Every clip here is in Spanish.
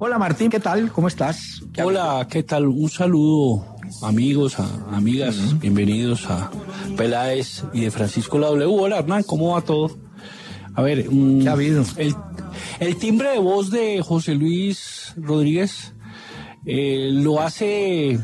Hola Martín, ¿qué tal? ¿Cómo estás? Hola, ¿qué tal? Un saludo, amigos, amigas, bienvenidos a Peláez y de Francisco la W. Hola Hernán, ¿cómo va todo? A ver, ¿qué ha habido? El timbre de voz de José Luis Rodríguez lo hace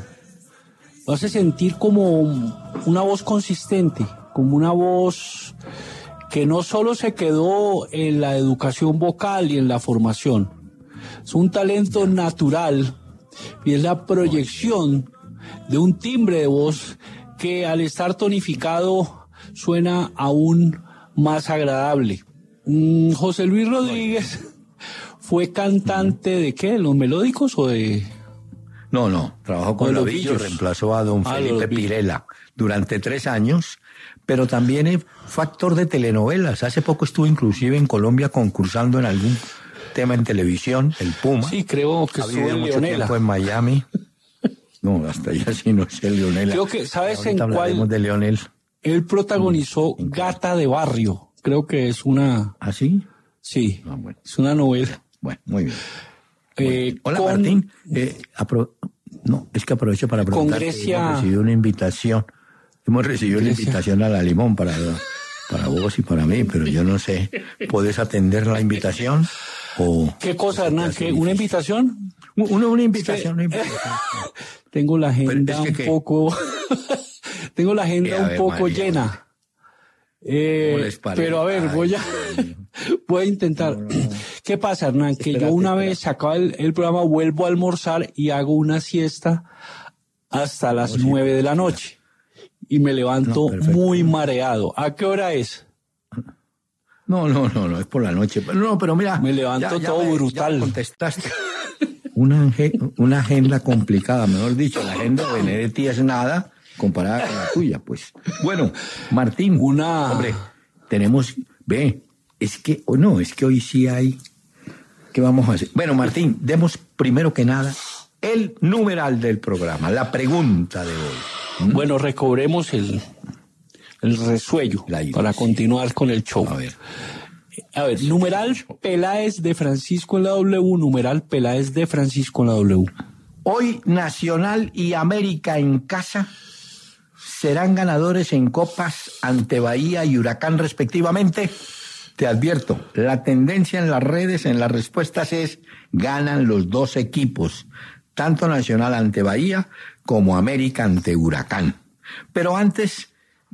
sentir como una voz consistente, como una voz que no solo se quedó en la educación vocal y en la formación. Es un talento natural y es la proyección de un timbre de voz que al estar tonificado suena aún más agradable. José Luis Rodríguez fue cantante de ¿qué? ¿Los melódicos o de...? No, trabajó con los Lovillo, Villos. reemplazó a don Felipe Pirela durante 3 años, pero también fue actor de telenovelas. Hace poco estuvo inclusive en Colombia concursando en algún tema en televisión, el Puma. Sí, creo que estuvo en mucho Leonela. tiempo en Miami. No, hasta allá sí no sé, Leonela. Creo que, ¿sabes en hablaremos cuál? de Leonel. Él protagonizó Gata de Barrio. Creo que es una... ¿Ah, sí? Sí, Bueno. es una novela. Bueno, muy bien. Hola, con- Martín. No, es que aprovecho para preguntar. Grecia- Hemos recibido una invitación. Hemos recibido una Grecia. invitación a la Limón para vos y para mí, pero yo no sé. ¿Puedes atender la invitación? O ¿Qué cosa, Hernán? ¿Qué, una invitación? una invitación, una invitación. Tengo la agenda Pero es que, un poco... Tengo la agenda A un ver, poco María, llena. les parece? Pero a ver, Ay, voy a intentar. ¿Qué pasa, Hernán? Que Espérate, yo una espérate. vez se acaba el programa, vuelvo a almorzar y hago una siesta hasta las 9 de la noche. Y me levanto perfecto. muy mareado. ¿A qué hora es? No, es por la noche. Pero mira. Me levanto todo brutal. Ya contestaste. Una agenda complicada, mejor dicho. La agenda de Benedetti es nada comparada con la tuya, pues. Bueno, Martín. Hombre, tenemos... es que hoy sí hay... ¿Qué vamos a hacer? Bueno, Martín, demos primero que nada el numeral del programa, la pregunta de hoy. Bueno, recobremos el resuello para continuar con el show. A ver, numeral Peláez de Francisco en la W, numeral Peláez de Francisco en la W. Hoy Nacional y América en casa serán ganadores en copas ante Bahía y Huracán respectivamente. Te advierto, la tendencia en las redes, en las respuestas es ganan los 2 equipos, tanto Nacional ante Bahía como América ante Huracán. Pero antes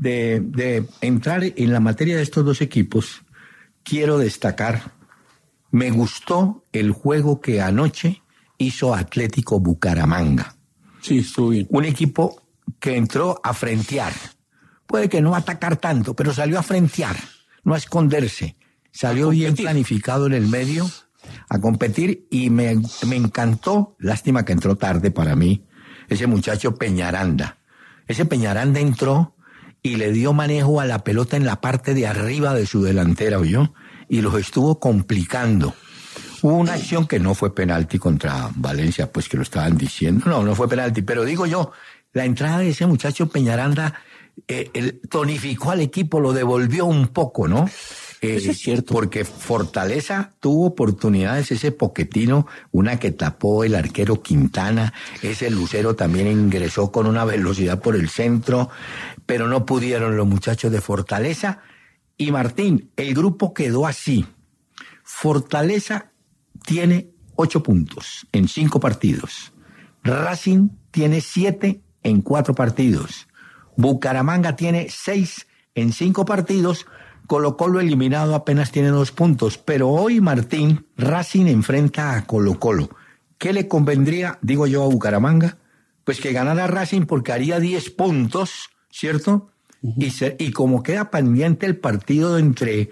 de entrar en la materia de estos 2 equipos, quiero destacar, me gustó el juego que anoche hizo Atlético Bucaramanga. Sí, estuvo bien. Un equipo que entró a frentear. Puede que no atacar tanto, pero salió a frentear, no a esconderse. Salió bien planificado en el medio, a competir, y me encantó. Lástima que entró tarde para mí, ese muchacho Peñaranda. Ese Peñaranda entró y le dio manejo a la pelota en la parte de arriba de su delantera, ¿oyó? Y los estuvo complicando. Hubo una acción que no fue penalti contra Valencia, pues que lo estaban diciendo. No fue penalti, pero digo yo, la entrada de ese muchacho Peñaranda tonificó al equipo, lo devolvió un poco, ¿no? Eso es cierto. Porque Fortaleza tuvo oportunidades, ese Poquetino, una que tapó el arquero Quintana, ese Lucero también ingresó con una velocidad por el centro, pero no pudieron los muchachos de Fortaleza. Y Martín, el grupo quedó así. Fortaleza tiene 8 puntos en 5 partidos. Racing tiene 7 en 4 partidos. Bucaramanga tiene 6 en 5 partidos. Colo-Colo eliminado apenas tiene 2 puntos. Pero hoy, Martín, Racing enfrenta a Colo-Colo. ¿Qué le convendría, digo yo, a Bucaramanga? Pues que ganara Racing porque haría 10 puntos, ¿cierto? Y como queda pendiente el partido entre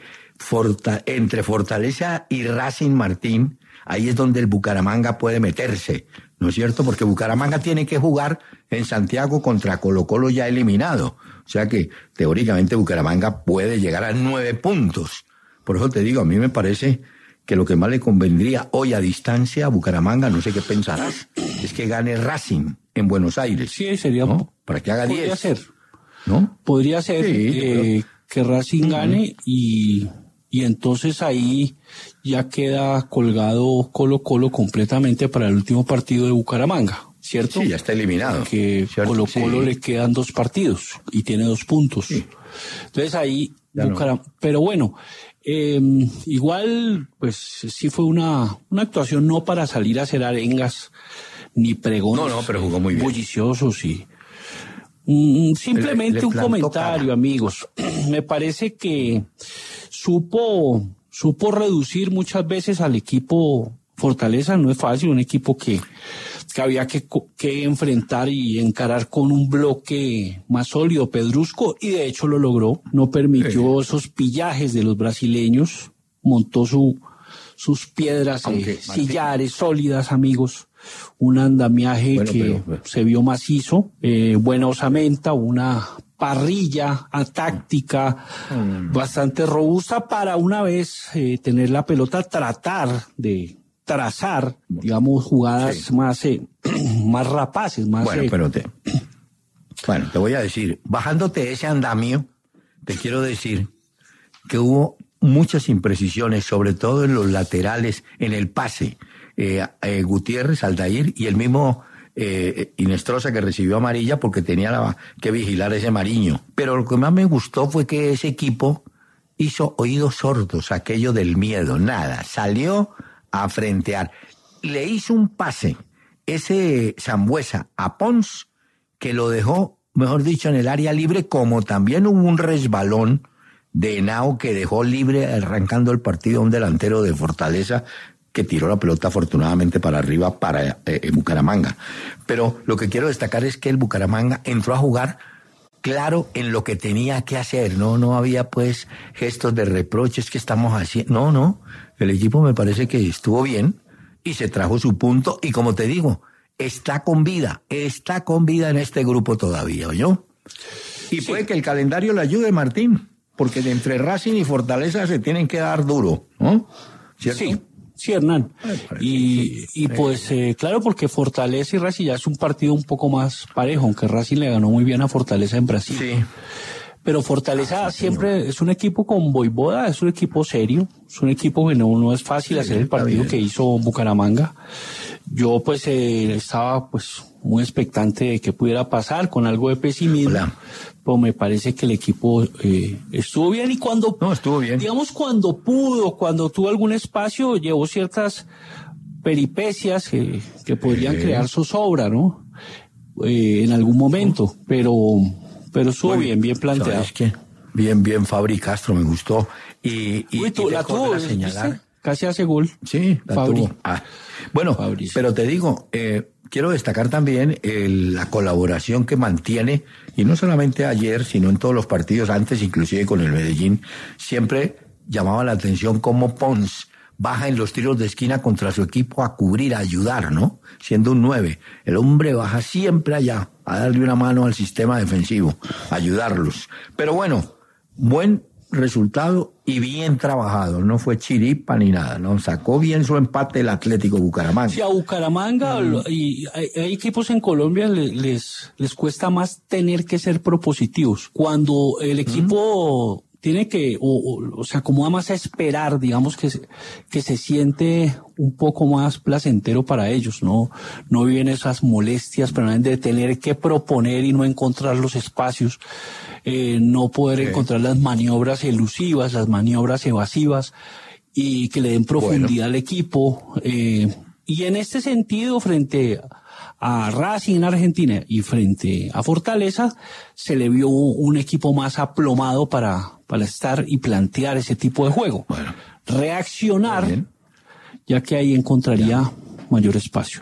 Fortaleza y Racing, Martín, ahí es donde el Bucaramanga puede meterse, ¿no es cierto? Porque Bucaramanga tiene que jugar en Santiago contra Colo-Colo ya eliminado. O sea que, teóricamente, Bucaramanga puede llegar a 9 puntos. Por eso te digo, a mí me parece que lo que más le convendría hoy a distancia a Bucaramanga, no sé qué pensarás, es que gane Racing en Buenos Aires. Sí, sería... ¿no? Para que haga 10. Podría ser. ¿No? Podría ser Sí, que Racing gane y y entonces ahí ya queda colgado Colo-Colo completamente para el último partido de Bucaramanga, ¿cierto? Sí, ya está eliminado. Que Colo-Colo le quedan 2 partidos y tiene 2 puntos. Sí. Entonces ahí Bucaramanga, no. Pero bueno, igual pues sí fue una actuación no para salir a hacer arengas ni pregones. No, pero jugó muy bien. Bulliciosos y simplemente un comentario, cara. Amigos. Me parece que supo reducir muchas veces al equipo Fortaleza. No es fácil, un equipo que había que enfrentar y encarar con un bloque más sólido, pedrusco, y de hecho lo logró. No permitió esos pillajes de los brasileños, montó sus piedras sillares sólidas, amigos. Un andamiaje pero se vio macizo, buena osamenta, una parrilla táctica bastante robusta para una vez tener la pelota, tratar de trazar, digamos, jugadas más rapaces, más... Bueno, te voy a decir, bajándote ese andamio, te quiero decir que hubo muchas imprecisiones, sobre todo en los laterales, en el pase. Gutiérrez, Aldair y el mismo Inestrosa, que recibió amarilla porque tenía que vigilar ese Mariño. Pero lo que más me gustó fue que ese equipo hizo oídos sordos, aquello del miedo, nada, salió a frentear. Le hizo un pase, ese Sambuesa, a Pons, que lo dejó, mejor dicho, en el área libre, como también hubo un resbalón de Henao que dejó libre arrancando el partido a un delantero de Fortaleza, que tiró la pelota afortunadamente para arriba para Bucaramanga. Pero lo que quiero destacar es que el Bucaramanga entró a jugar claro en lo que tenía que hacer. No había pues gestos de reproches que estamos haciendo. No, el equipo me parece que estuvo bien y se trajo su punto y, como te digo, está con vida en este grupo todavía, ¿oyó? Y sí. Puede que el calendario le ayude, Martín, porque de entre Racing y Fortaleza se tienen que dar duro, ¿no? ¿Cierto? Sí, Hernán. Y pues, claro, porque Fortaleza y Racing ya es un partido un poco más parejo, aunque Racing le ganó muy bien a Fortaleza en Brasil. Sí. Pero Fortaleza siempre es un equipo con Voivoda, es un equipo serio, es un equipo que no es fácil hacer el partido que hizo Bucaramanga. Yo pues estaba pues muy expectante de que pudiera pasar, con algo de pesimismo. Pero me parece que el equipo estuvo bien y estuvo bien. Digamos, cuando tuvo algún espacio, llevó ciertas peripecias que podrían crear zozobra, ¿no? En algún momento, pero estuvo bien planteado. ¿Sabes qué? Bien, Fabri Castro, me gustó. Y la tuvo, señalar. Casi hace gol. Sí, la Fabri tuvo. Bueno, Fabri, pero te digo, quiero destacar también la colaboración que mantiene, y no solamente ayer, sino en todos los partidos antes, inclusive con el Medellín, siempre llamaba la atención cómo Pons baja en los tiros de esquina contra su equipo a cubrir, a ayudar, ¿no? Siendo un 9. El hombre baja siempre allá a darle una mano al sistema defensivo, a ayudarlos. Pero bueno, buen resultado y bien trabajado, no fue chiripa ni nada, no sacó bien su empate el Atlético Bucaramanga. Sí, a Bucaramanga y hay equipos en Colombia les cuesta más tener que ser propositivos. Cuando el equipo tiene que, o se acomoda más a esperar, digamos que se siente un poco más placentero para ellos, no viven esas molestias permanentes de tener que proponer y no encontrar los espacios, no poder encontrar las maniobras elusivas, las maniobras evasivas, y que le den profundidad al equipo, y en este sentido, frente a Racing en Argentina y frente a Fortaleza, se le vio un equipo más aplomado para estar y plantear ese tipo de juego. Bueno, reaccionar, ya que ahí encontraría mayor espacio.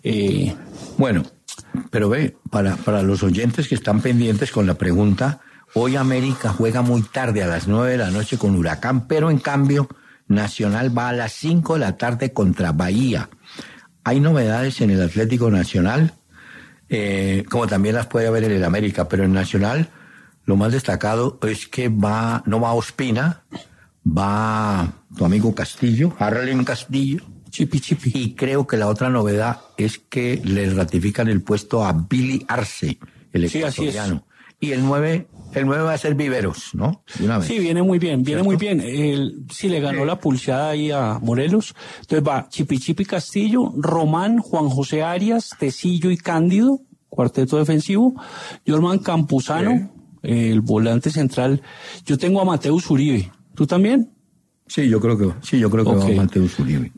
Bueno, pero ve, para los oyentes que están pendientes con la pregunta, hoy América juega muy tarde, a las 9 de la noche con Huracán, pero en cambio Nacional va a las 5 de la tarde contra Bahía. Hay novedades en el Atlético Nacional, como también las puede haber en el América, pero en Nacional lo más destacado es que no va Ospina, va tu amigo Castillo, Harlem Castillo, Chipi. Y creo que la otra novedad es que le ratifican el puesto a Billy Arce, el ecuatoriano. Y el 9 El 9 va a ser Viveros, ¿no? De una vez. Sí, viene muy bien, ¿cierto? muy bien. Sí, le ganó la pulseada ahí a Morelos. Entonces va Chipichipi Castillo, Román, Juan José Arias, Tecillo y Cándido, cuarteto defensivo. Jorman Campuzano, el volante central. Yo tengo a Mateus Uribe. ¿Tú también? Sí, yo creo que va Mateus Uribe.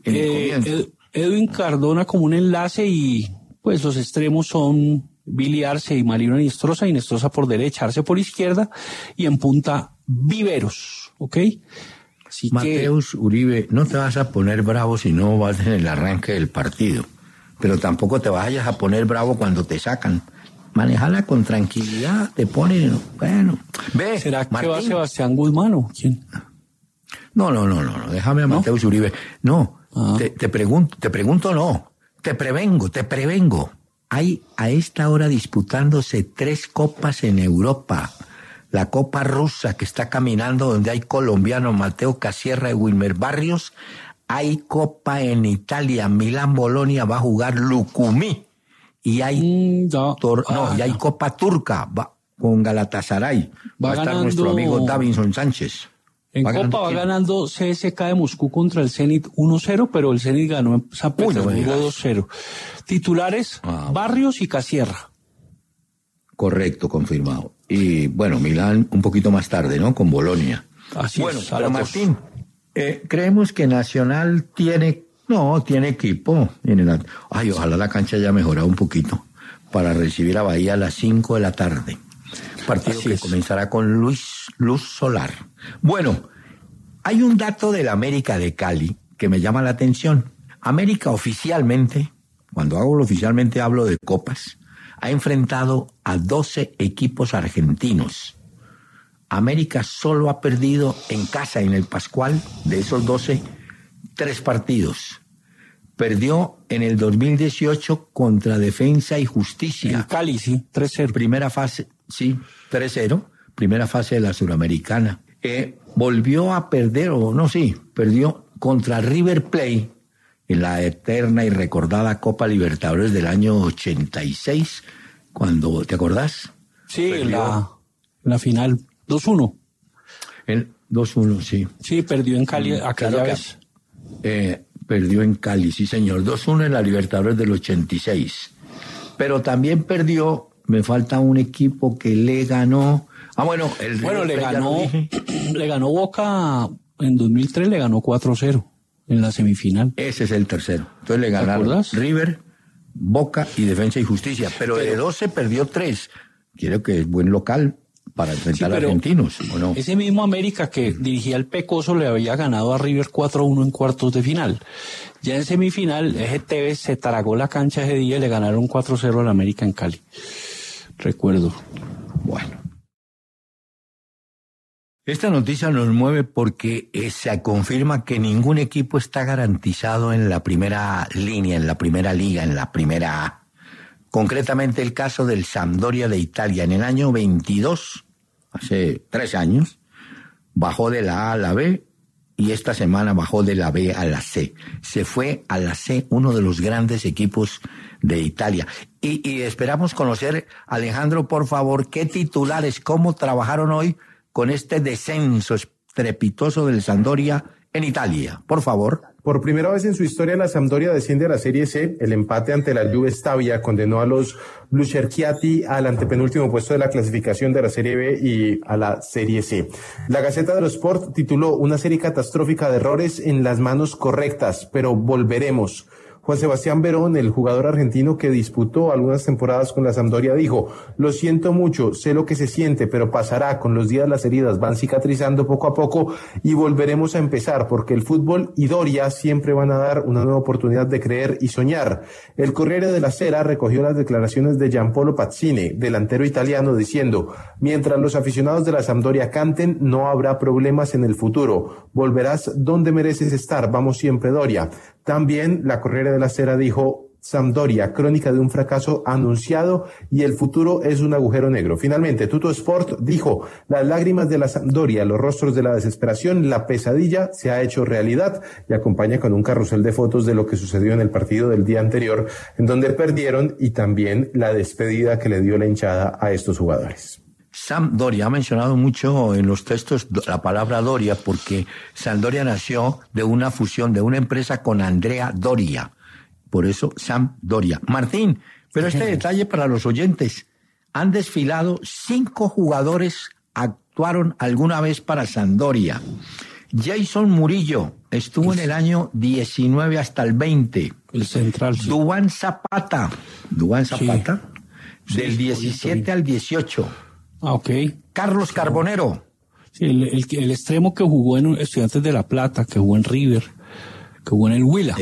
Edwin Cardona como un enlace y pues los extremos son Billy Arce y Marino Inestrosa por derecha, Arce por izquierda y en punta Viveros, ¿ok? Así Mateus Uribe, no te vas a poner bravo si no vas en el arranque del partido, pero tampoco te vayas a poner bravo cuando te sacan. Manejala con tranquilidad, te ponen, bueno. Ve, ¿será Martín, que va Sebastián Guzmán o quién? No, déjame a Mateus Uribe. No, te pregunto no, te prevengo. Hay a esta hora disputándose 3 copas en Europa. La Copa Rusa que está caminando donde hay colombianos Mateo Casierra y Wilmer Barrios. Hay Copa en Italia, Milán-Bolonia va a jugar Lucumí. Y hay, y hay Copa Turca con Galatasaray. Va a estar nuestro amigo Davinson Sánchez. En Copa va ganando CSKA de Moscú contra el Zenit 1-0, pero el Zenit ganó en San Petersburgo 2-0. Titulares, Barrios y Casierra. Correcto, confirmado. Y bueno, Milán un poquito más tarde, ¿no? Con Bolonia. Así bueno, es. pero Martín, creemos que Nacional tiene equipo. Ay, ojalá la cancha haya mejorado un poquito para recibir a Bahía a las 5 de la tarde. Partido que comenzará con luz solar. Bueno, hay un dato del América de Cali que me llama la atención. América oficialmente, cuando oficialmente hablo de copas, ha enfrentado a 12 equipos argentinos. América solo ha perdido en casa, en el Pascual, de esos 12, 3 partidos. Perdió en el 2018 contra Defensa y Justicia. En Cali, sí, 3-0. Primera fase, sí, 3-0, primera fase de la Suramericana. Volvió a perder, perdió contra River Plate en la eterna y recordada Copa Libertadores del año 86, cuando, ¿te acordás? Sí, en la final, 2-1. El 2-1, sí. Sí, perdió en Cali aquella vez. Perdió en Cali, sí señor, 2-1 en la Libertadores del 86. Pero también perdió, me falta un equipo que le ganó. Le ganó Boca en 2003, le ganó 4-0 en la semifinal. Ese es el tercero. Entonces le ganaron River, Boca y Defensa y Justicia. Pero de 12 perdió 3. Creo que es buen local para enfrentar a argentinos, ¿o no? Ese mismo América que dirigía el Pecoso le había ganado a River 4-1 en cuartos de final. Ya en semifinal, Tevez se tragó la cancha ese día y le ganaron 4-0 al América en Cali. Recuerdo. Bueno. Esta noticia nos mueve porque se confirma que ningún equipo está garantizado en la primera línea, en la primera liga, en la primera A. Concretamente el caso del Sampdoria de Italia. En el año 22, hace 3 años, bajó de la A a la B y esta semana bajó de la B a la C. Se fue a la C, uno de los grandes equipos de Italia. Y esperamos conocer, Alejandro, por favor, qué titulares, cómo trabajaron hoy con este descenso estrepitoso del Sampdoria en Italia. Por favor. Por primera vez en su historia, la Sampdoria desciende a la Serie C. El empate ante la Juve Stabia condenó a los Blucerchiati al antepenúltimo puesto de la clasificación de la Serie B y a la Serie C. La Gaceta dello Sport tituló una serie catastrófica de errores en las manos correctas, pero volveremos. Juan Sebastián Verón, el jugador argentino que disputó algunas temporadas con la Sampdoria, dijo: lo siento mucho, sé lo que se siente, pero pasará, con los días las heridas van cicatrizando poco a poco y volveremos a empezar, porque el fútbol y Doria siempre van a dar una nueva oportunidad de creer y soñar. El Corriere della Sera recogió las declaraciones de Gianpaolo Pazzini, delantero italiano, diciendo: mientras los aficionados de la Sampdoria canten, no habrá problemas en el futuro. Volverás donde mereces estar, vamos siempre, Doria. También la Corriere della Sera dijo: Sampdoria, crónica de un fracaso anunciado y el futuro es un agujero negro. Finalmente, Tuttosport dijo: las lágrimas de la Sampdoria, los rostros de la desesperación, la pesadilla se ha hecho realidad, y acompaña con un carrusel de fotos de lo que sucedió en el partido del día anterior, en donde perdieron, y también la despedida que le dio la hinchada a estos jugadores. Sampdoria ha mencionado mucho en los textos la palabra Doria porque Sampdoria nació de una fusión de una empresa con Andrea Doria. Por eso Sampdoria. Martín, pero este detalle para los oyentes. Han desfilado 5 jugadores, actuaron alguna vez para Sampdoria. Jason Murillo estuvo en el año 19 hasta el 20. El central. Sí. Duván Zapata, Sí. del 17 al 18. Ah, ok. Carlos Carbonero. Sí, el extremo que jugó en Estudiantes de La Plata, que jugó en River, que jugó en el Huila.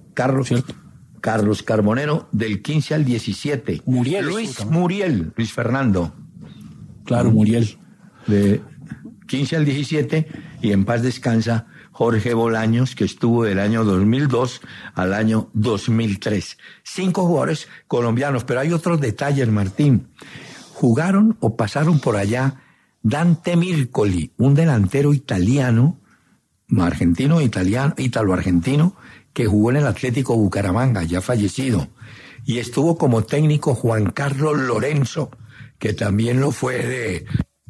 Carlos Carbonero, del 15 al 17. Muriel. Luis Fernando. Claro, Muriel. De 15 al 17, y en paz descansa Jorge Bolaños, que estuvo del año 2002 al año 2003. 5 jugadores colombianos, pero hay otros detalles, Martín. Jugaron o pasaron por allá Dante Mircoli, un delantero italiano, ítalo-argentino, que jugó en el Atlético Bucaramanga, ya fallecido. Y estuvo como técnico Juan Carlos Lorenzo, que también lo fue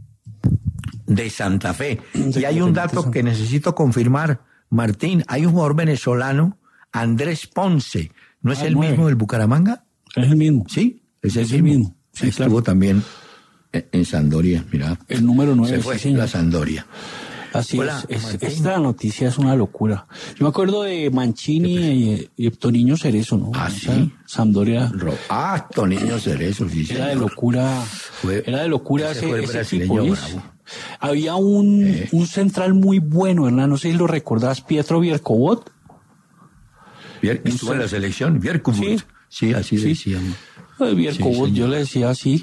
de Santa Fe. Y hay un dato que necesito confirmar, Martín. Hay un jugador venezolano, Andrés Ponce. ¿No es el mismo del Bucaramanga? Es el mismo. Sí, es el mismo. Sí, estuvo también en Sampdoria, mira. El número 9. Se fue la Sampdoria. Así es. Esta noticia es una locura. Yo me acuerdo de Mancini y Toniño Cerezo, ¿no? Ah, sí. Sampdoria. Toniño Cerezo, sí. Era de locura. Era de locura ese equipo. Bravo. Había un central muy bueno, Hernán, no sé si lo recordás, Pietro Viercovot. Estuvo en la selección, Viercovot. Sí, así decíamos. Viercovot, yo le decía así.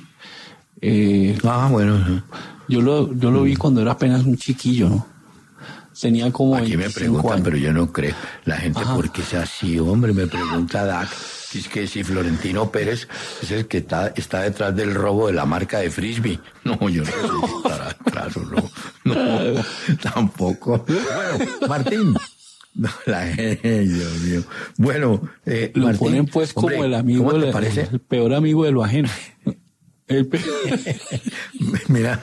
Bueno. Yo lo vi cuando era apenas un chiquillo, ¿no? Tenía como Aquí me preguntan, años. Pero yo no creo. La gente, ¿por qué es así, hombre? Me pregunta Dak, es que si Florentino Pérez es el que está detrás del robo de la marca de Frisbee. No, yo no sé si estará claro, no, tampoco. Bueno, Martín. No, Dios mío. Bueno, lo Martín, ponen pues como el amigo, ¿cómo te parece? El peor amigo de lo ajeno. Mira,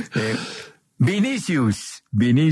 Vinicius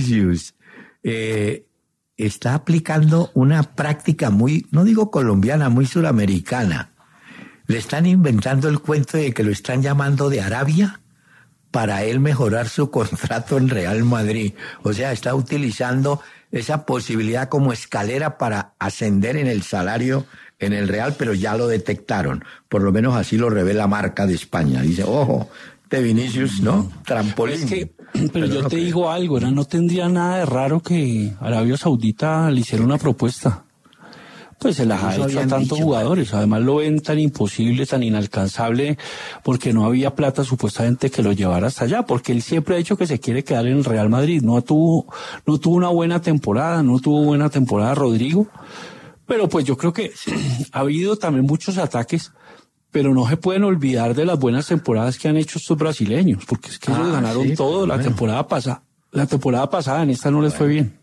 está aplicando una práctica muy, no digo colombiana, muy suramericana. Le están inventando el cuento de que lo están llamando de Arabia para él mejorar su contrato en Real Madrid. O sea, está utilizando esa posibilidad como escalera para ascender en el salario en el Real, pero ya lo detectaron. Por lo menos así lo revela Marca de España. Dice, ojo, de Vinicius, ¿no? Trampolín. Pero yo te digo algo, no tendría nada de raro que Arabia Saudita le hiciera una propuesta. Pues se las ha hecho a tantos jugadores. Además lo ven tan imposible, tan inalcanzable, porque no había plata supuestamente que lo llevara hasta allá. Porque él siempre ha dicho que se quiere quedar en el Real Madrid. No tuvo una buena temporada, Rodrigo. Pero pues yo creo que ha habido también muchos ataques, pero no se pueden olvidar de las buenas temporadas que han hecho estos brasileños, porque es que ellos ganaron todo la temporada pasada. La temporada pasada, en esta no les fue bien.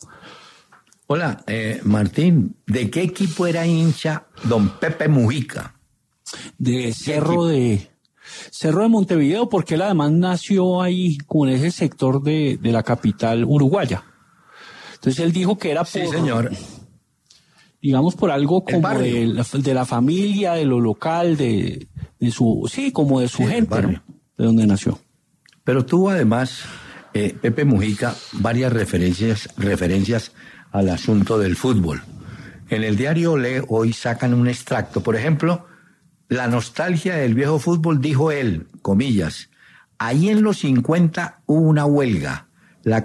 Hola, Martín, ¿de qué equipo era hincha don Pepe Mujica? De Cerro de Montevideo, porque él además nació ahí, como en ese sector de la capital uruguaya. Entonces él dijo que era por... Sí, señor. Digamos por algo como de la familia, de lo local, de su gente, ¿no? De donde nació. Pero tuvo además, Pepe Mujica, varias referencias al asunto del fútbol. En el diario Olé hoy sacan un extracto. Por ejemplo, la nostalgia del viejo fútbol, dijo él, comillas, ahí en los 50 hubo una huelga. La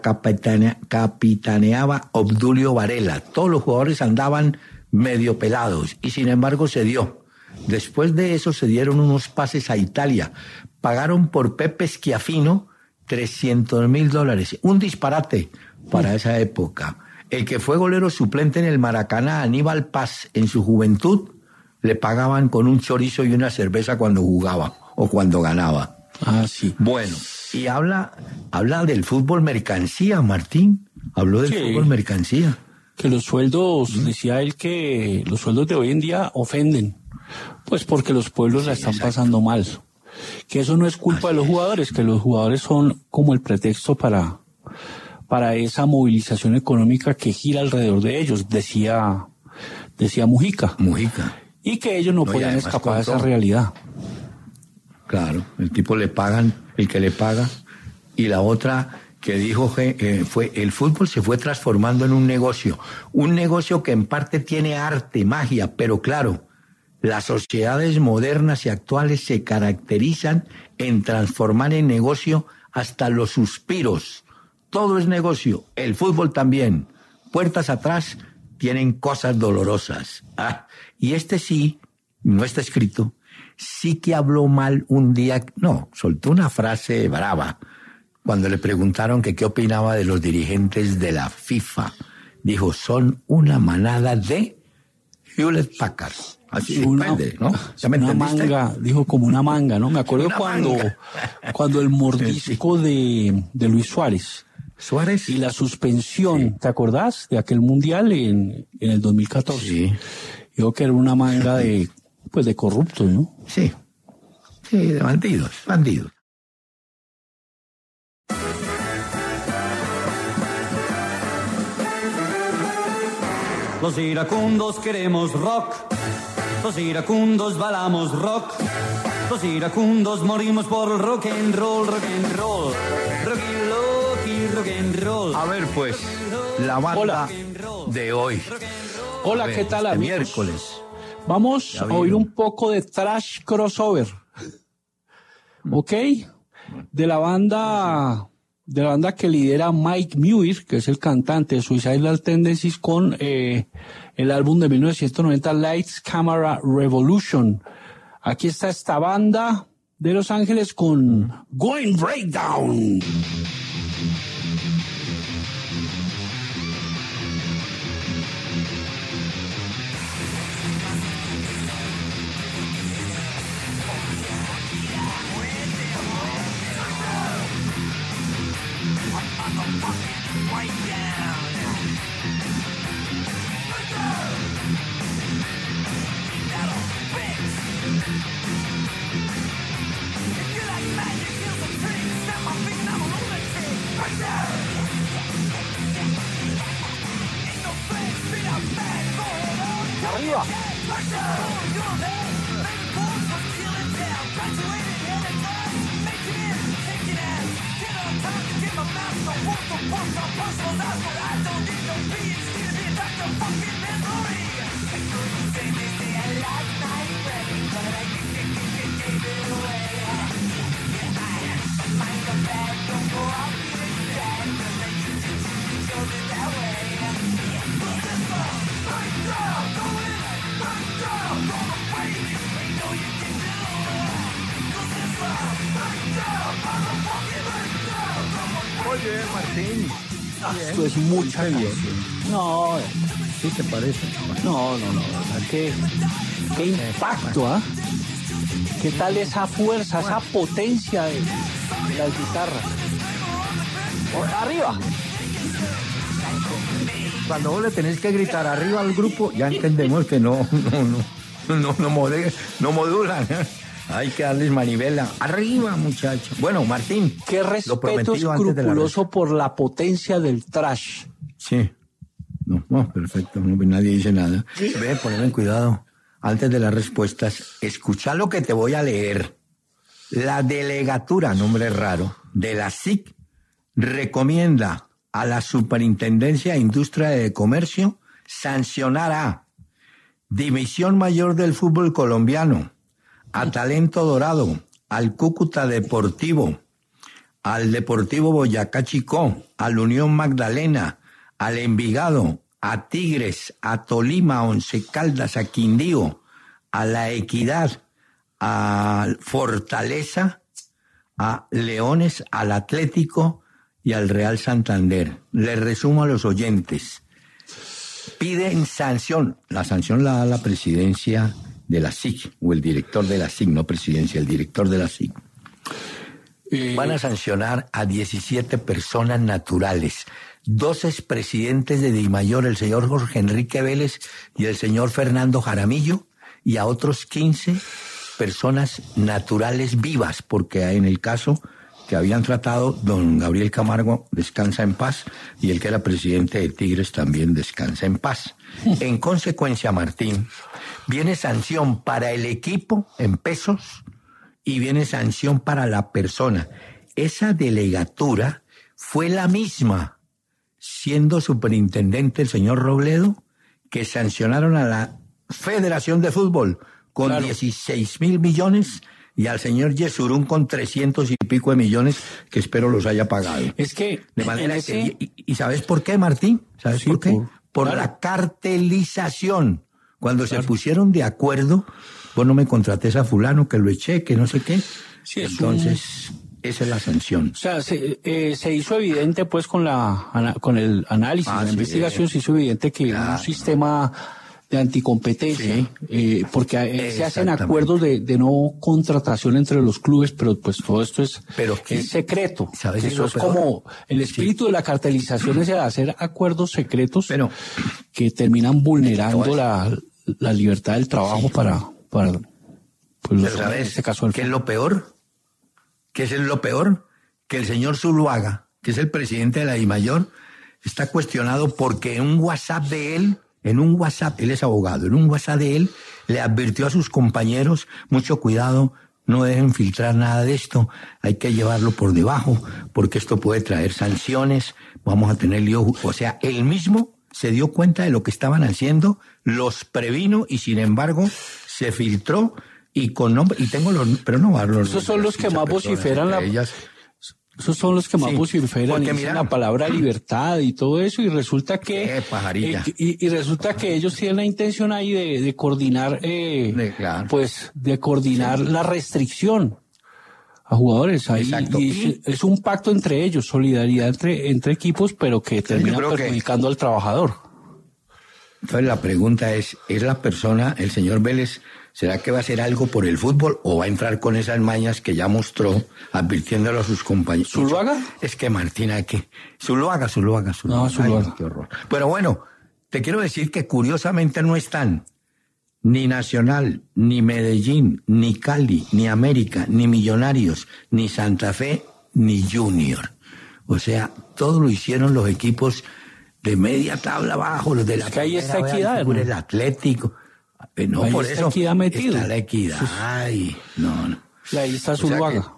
capitaneaba Obdulio Varela. Todos los jugadores andaban medio pelados y sin embargo se dio. Después de eso se dieron unos pases a Italia. Pagaron por Pepe Schiaffino $300,000. Un disparate para esa época. El que fue golero suplente en el Maracaná, Aníbal Paz, en su juventud, le pagaban con un chorizo y una cerveza cuando jugaba o cuando ganaba. Ah, sí. Bueno, y habla del fútbol mercancía, Martín. Habló del fútbol mercancía. Que los sueldos, decía él que los sueldos de hoy en día ofenden. Pues porque los pueblos la están pasando mal. Que eso no es culpa de los jugadores, que los jugadores son como el pretexto para esa movilización económica que gira alrededor de ellos, decía Mujica. Y que ellos no podían escapar de esa realidad. Claro, el tipo le pagan, el que le paga, y la otra que dijo fue, el fútbol se fue transformando en un negocio que en parte tiene arte, magia, pero claro, las sociedades modernas y actuales se caracterizan en transformar en negocio hasta los suspiros. Todo es negocio, el fútbol también. Puertas atrás tienen cosas dolorosas. Y sí, no está escrito, sí que habló mal un día, soltó una frase brava. Cuando le preguntaron que qué opinaba de los dirigentes de la FIFA, dijo, son una manada de Hewlett Packard. Así depende, ¿no? ¿Ya me entendiste? Manga, dijo como una manga, ¿no? Me acuerdo cuando el mordisco de Luis Suárez y la suspensión, ¿te acordás? De aquel mundial en el 2014. Sí. Dijo que era una manga de corruptos, ¿no? Sí, de bandidos. Los iracundos queremos rock, los iracundos bailamos rock, los iracundos morimos por el rock and roll, rock and roll, rock and roll. A ver, pues, la banda de hoy. Hola, ¿qué tal, amigos? Miércoles. Vamos a oír un poco de thrash crossover, ¿ok? De la banda que lidera Mike Muir, que es el cantante de Suicidal Tendencies, con el álbum de 1990 Lights Camera Revolution. Aquí está esta banda de Los Ángeles con Going Breakdown. Arriba. Oye, Martín. Esto es mucha bien. No, ¿Sí te parece? no. Qué impacto, ¿ah? ¿Qué tal esa fuerza, esa potencia de las guitarras? ¡Arriba! Cuando vos le tenés que gritar arriba al grupo, ya entendemos que no modulan. Hay que darles manivela. Arriba, muchachos. Bueno, Martín. Qué respeto escrupuloso por la potencia del thrash. Sí. No, perfecto. Nadie dice nada. Sí. Ve, poneme en cuidado. Antes de las respuestas, escucha lo que te voy a leer. La delegatura, nombre raro, de la SIC recomienda a la Superintendencia de Industria de Comercio sancionar a División Mayor del Fútbol Colombiano, a Talento Dorado, al Cúcuta Deportivo, al Deportivo Boyacá Chicó, al Unión Magdalena, al Envigado, a Tigres, a Tolima, a Once Caldas, a Quindío, a La Equidad, a Fortaleza, a Leones, al Atlético y al Real Santander. Les resumo a los oyentes. Piden sanción. La sanción la da la presidencia de la SIC, o el director de la SIC, no presidencia, el director de la SIC. Van a sancionar a 17 personas naturales, 2 expresidentes de Dimayor, el señor Jorge Enrique Vélez y el señor Fernando Jaramillo, y a otros 15 personas naturales vivas, porque en el caso que habían tratado, don Gabriel Camargo descansa en paz y el que era presidente de Tigres también descansa en paz. En consecuencia, Martín, viene sanción para el equipo en pesos y viene sanción para la persona. Esa delegatura fue la misma, siendo superintendente el señor Robledo, que sancionaron a la Federación de Fútbol con 16.000 millones y al señor Yesurún con 300 y pico de millones, que espero los haya pagado. Es que... De manera que... ¿Y sabes por qué, Martín? ¿Sabes por qué? Por la cartelización. Cuando se pusieron de acuerdo, vos no me contrates a fulano, que lo eché, que no sé qué. Sí, entonces, esa es la sanción. O sea, se hizo evidente, pues, con el análisis, la investigación, se hizo evidente que un sistema de anticompetencia, porque se hacen acuerdos de no contratación entre los clubes, pero pues todo esto es secreto. ¿Sabes? Eso es como el espíritu de la cartelización, es hacer acuerdos secretos que terminan vulnerando la libertad del trabajo para pues, ¿sabes? En este caso, ¿qué es lo peor? ¿Qué es lo peor? Que el señor Zuluaga, que es el presidente de la DIMAYOR, está cuestionado porque en un WhatsApp de él, él es abogado, en un WhatsApp de él le advirtió a sus compañeros, mucho cuidado, no dejen filtrar nada de esto, hay que llevarlo por debajo, porque esto puede traer sanciones, vamos a tener lío. O sea, él mismo se dio cuenta de lo que estaban haciendo, los previno y sin embargo se filtró y con nombre, y tengo los, pero no va a los. Esos son los que más vociferan esos son los que más vociferan y dicen la palabra libertad y todo eso, y resulta que y resulta que ellos tienen la intención ahí de coordinar de coordinar la restricción a jugadores ahí. Exacto. Y es un pacto entre ellos, solidaridad entre equipos, pero que termina perjudicando al trabajador. Entonces la pregunta es la persona, el señor Vélez, ¿será que va a hacer algo por el fútbol o va a entrar con esas mañas que ya mostró, advirtiéndolo a sus compañeros? ¿Zuluaga? Es que Martina, que Zuluaga. No, Zuluaga. Ay, qué horror. Pero bueno, te quiero decir que curiosamente no están ni Nacional, ni Medellín, ni Cali, ni América, ni Millonarios, ni Santa Fe, ni Junior. O sea, todo lo hicieron los equipos de media tabla abajo, los de la... Es que ahí está equidad, ¿no? El Atlético. No, ahí por está eso equidad metido. está la equidad. Ay, no. Y ahí está Zuluaga.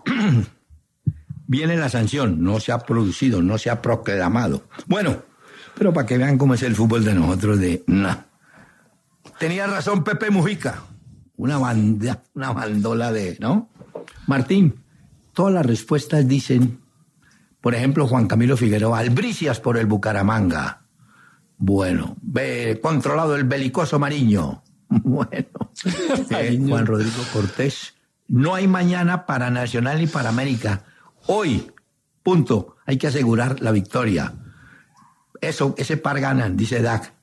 Viene la sanción, no se ha producido, no se ha proclamado. Bueno, pero para que vean cómo es el fútbol de nosotros Tenía razón Pepe Mujica, una bandola ¿no? Martín, todas las respuestas dicen, por ejemplo, Juan Camilo Figueroa, albricias por el Bucaramanga. Bueno, controlado el belicoso Mariño. Bueno, Juan Rodrigo Cortés, no hay mañana para Nacional y para América. Hoy, punto, hay que asegurar la victoria. Ese par ganan, dice Dak.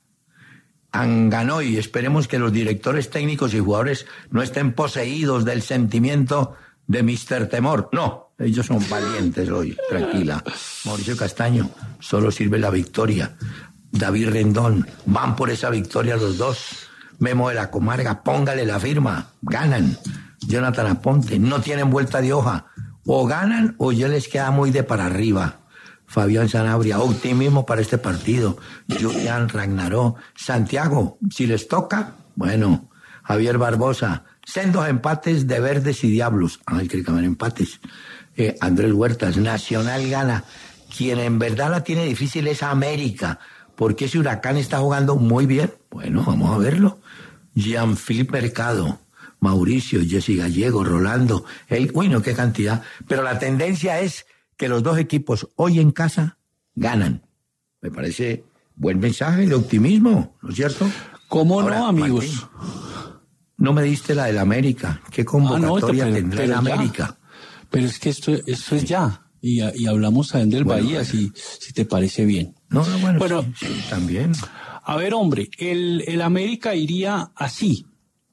Ganó y esperemos que los directores técnicos y jugadores no estén poseídos del sentimiento de Mr. Temor. No, ellos son valientes hoy, tranquila. Mauricio Castaño, solo sirve la victoria. David Rendón, van por esa victoria los dos. Memo de la Comarga, póngale la firma, ganan. Jonathan Aponte, no tienen vuelta de hoja. O ganan o ya les queda muy de para arriba. Fabián Sanabria, optimismo para este partido. Julián Ragnaró, Santiago, si les toca, bueno. Javier Barbosa, sendos empates de verdes y diablos. Ay, creo que haber empates. Andrés Huertas, Nacional gana. Quien en verdad la tiene difícil es América, porque ese Huracán está jugando muy bien. Bueno, vamos a verlo. Jean-Philippe Mercado, Mauricio, Jesse Gallego, Rolando. Uy, no, qué cantidad. Pero la tendencia es que los dos equipos hoy en casa ganan. Me parece buen mensaje de optimismo, ¿no es cierto? ¿Cómo ahora, no, amigos? Martín, no me diste la del América. ¿Qué convocatoria tendrá el América? Pero es que esto es ya. Y hablamos también del Bahía, si te parece bien. No, bueno sí, también. A ver, hombre, el América iría así.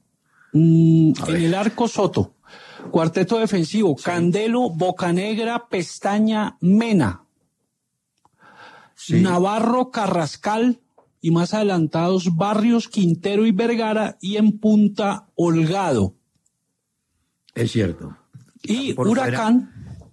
En el arco Soto. Cuarteto defensivo, sí. Candelo, Bocanegra, Pestaña, Mena. Sí. Navarro, Carrascal y más adelantados Barrios, Quintero y Vergara y en punta Holgado. Es cierto. Y Por Huracán,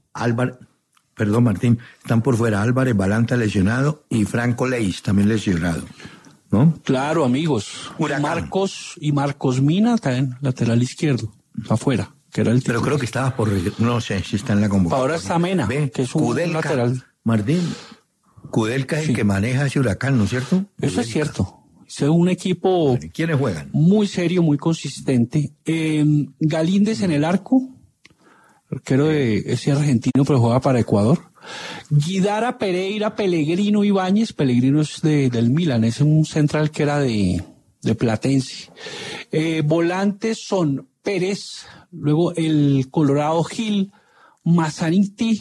perdón Martín, están por fuera Álvarez Balanta lesionado y Franco Leis también lesionado, ¿no? claro, amigos. Huracán. Y Marcos Mina también, lateral izquierdo, afuera, que era el Pero titular. creo que estaba no sé si está en la convocatoria. Ahora está Mena, Ve, que es un Kudelka, lateral. Martín, Kudelka es Sí. el que maneja ese Huracán, ¿no es cierto? Eso es cierto. Es un equipo ¿Quiénes juegan? muy serio, muy consistente. Galíndez en el arco, arquero de ese argentino, pero juega para Ecuador. Guidara, Pereira, Pellegrino, Ibáñez. Pellegrino es del Milan, es un central que era de Platense. Volantes son Pérez, luego el Colorado Gil, Masanti,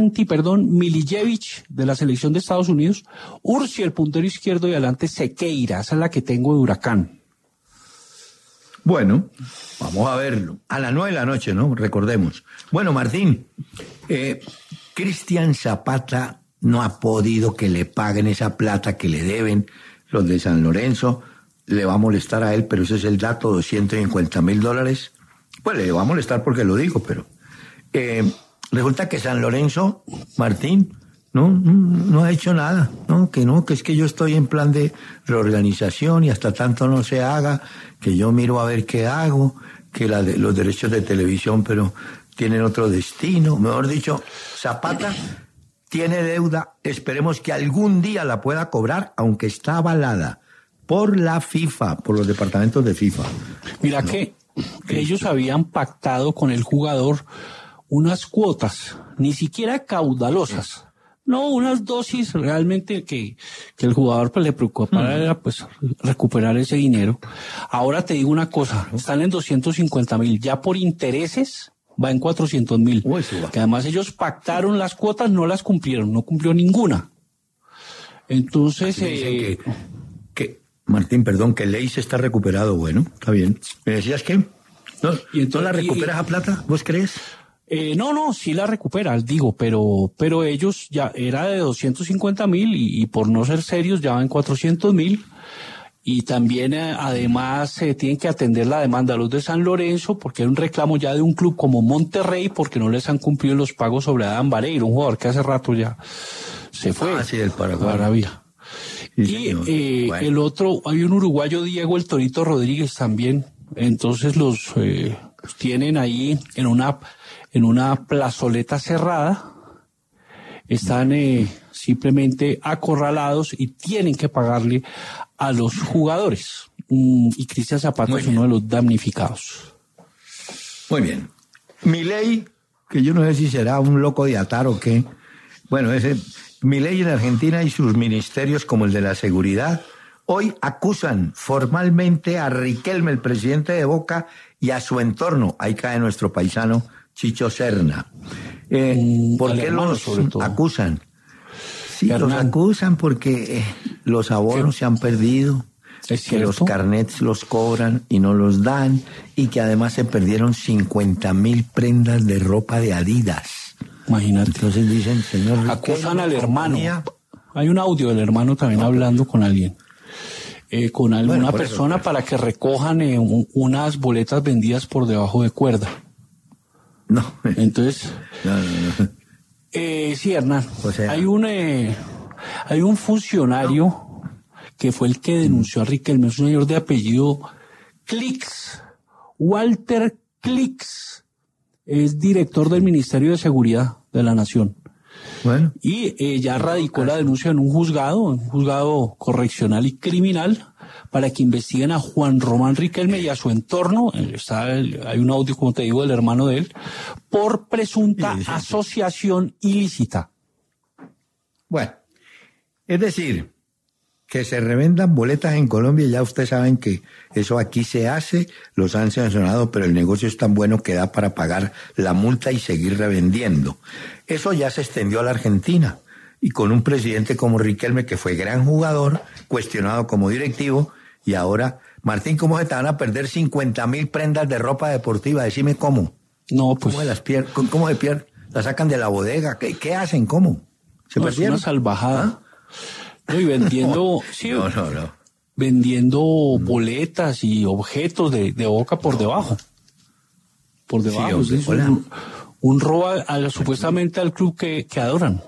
Milijevic de la selección de Estados Unidos, Ursi el puntero izquierdo y adelante Sequeira, esa es la que tengo de Huracán. Bueno, vamos a verlo. A las 9 de la noche, ¿no? Recordemos. Bueno, Martín, Cristian Zapata no ha podido que le paguen esa plata que le deben los de San Lorenzo. Le va a molestar a él, pero ese es el dato, $250,000. Pues le va a molestar porque lo digo, pero... resulta que San Lorenzo, Martín, no ha hecho nada, que es que yo estoy en plan de reorganización y hasta tanto no se haga, que yo miro a ver qué hago, que los derechos de televisión, pero tienen otro destino. Mejor dicho, Zapata tiene deuda, esperemos que algún día la pueda cobrar, aunque está avalada por la FIFA, por los departamentos de FIFA. Mira que ellos habían pactado con el jugador unas cuotas, ni siquiera caudalosas, no, unas dosis realmente que el jugador pues le preocupaba era pues recuperar ese dinero. Ahora te digo una cosa, están en 250,000, ya por intereses va en 400,000, que además ellos pactaron las cuotas, no las cumplieron, no cumplió ninguna. Entonces, Martín, perdón, que Leis está recuperado, bueno, está bien. ¿Me decías qué? ¿No la recuperas a plata? ¿Vos crees? No, sí la recupera, digo, pero ellos ya era de 250,000 y por no ser serios ya van 400,000 y también además tienen que atender la demanda a los de San Lorenzo porque hay un reclamo ya de un club como Monterrey porque no les han cumplido los pagos sobre Adán Vareiro, un jugador que hace rato ya se fue. Sí, del Paraguay. Arabia. Y bueno. El otro, hay un uruguayo, Diego el Torito Rodríguez también, entonces los tienen ahí en una plazoleta cerrada, están simplemente acorralados y tienen que pagarle a los jugadores. Y Cristian Zapata es uno de los damnificados. Muy bien. Milei, que yo no sé si será un loco de atar o qué. Bueno, Milei en Argentina y sus ministerios como el de la seguridad hoy acusan formalmente a Riquelme, el presidente de Boca, y a su entorno. Ahí cae nuestro paisano Chicho Serna. ¿Por qué los acusan? Sí, los acusan porque los abonos se han perdido, que los carnets los cobran y no los dan, y que además se perdieron 50,000 prendas de ropa de Adidas. Imagínate. Entonces dicen, señor Riquelme, acusan al hermano. Hay un audio del hermano también hablando con alguien. Con alguna persona para que recojan unas boletas vendidas por debajo de cuerda. No. Entonces, no. Sí, Hernán, o sea, hay un funcionario que fue el que denunció a Riquelme, es un señor de apellido Clix, Walter Clix, es director del Ministerio de Seguridad de la Nación. Bueno. Y ya radicó la denuncia en un juzgado correccional y criminal para que investiguen a Juan Román Riquelme y a su entorno. Hay un audio, como te digo, del hermano de él, por presunta asociación ilícita. Bueno, es decir, que se revendan boletas en Colombia, ya ustedes saben que eso aquí se hace, los han sancionado, pero el negocio es tan bueno que da para pagar la multa y seguir revendiendo. Eso ya se extendió a la Argentina, y con un presidente como Riquelme, que fue gran jugador, cuestionado como directivo, y ahora, Martín, ¿cómo se te van a perder 50,000 prendas de ropa deportiva? Decime cómo. No, pues. ¿Cómo se pierden? ¿La sacan de la bodega? ¿Qué hacen? ¿Cómo? ¿Se perdieron? Es una salvajada. ¿Ah? Y vendiendo, sí, no. Vendiendo boletas y objetos de Boca por debajo. por debajo. Sí, Es un robo supuestamente al club que adoran.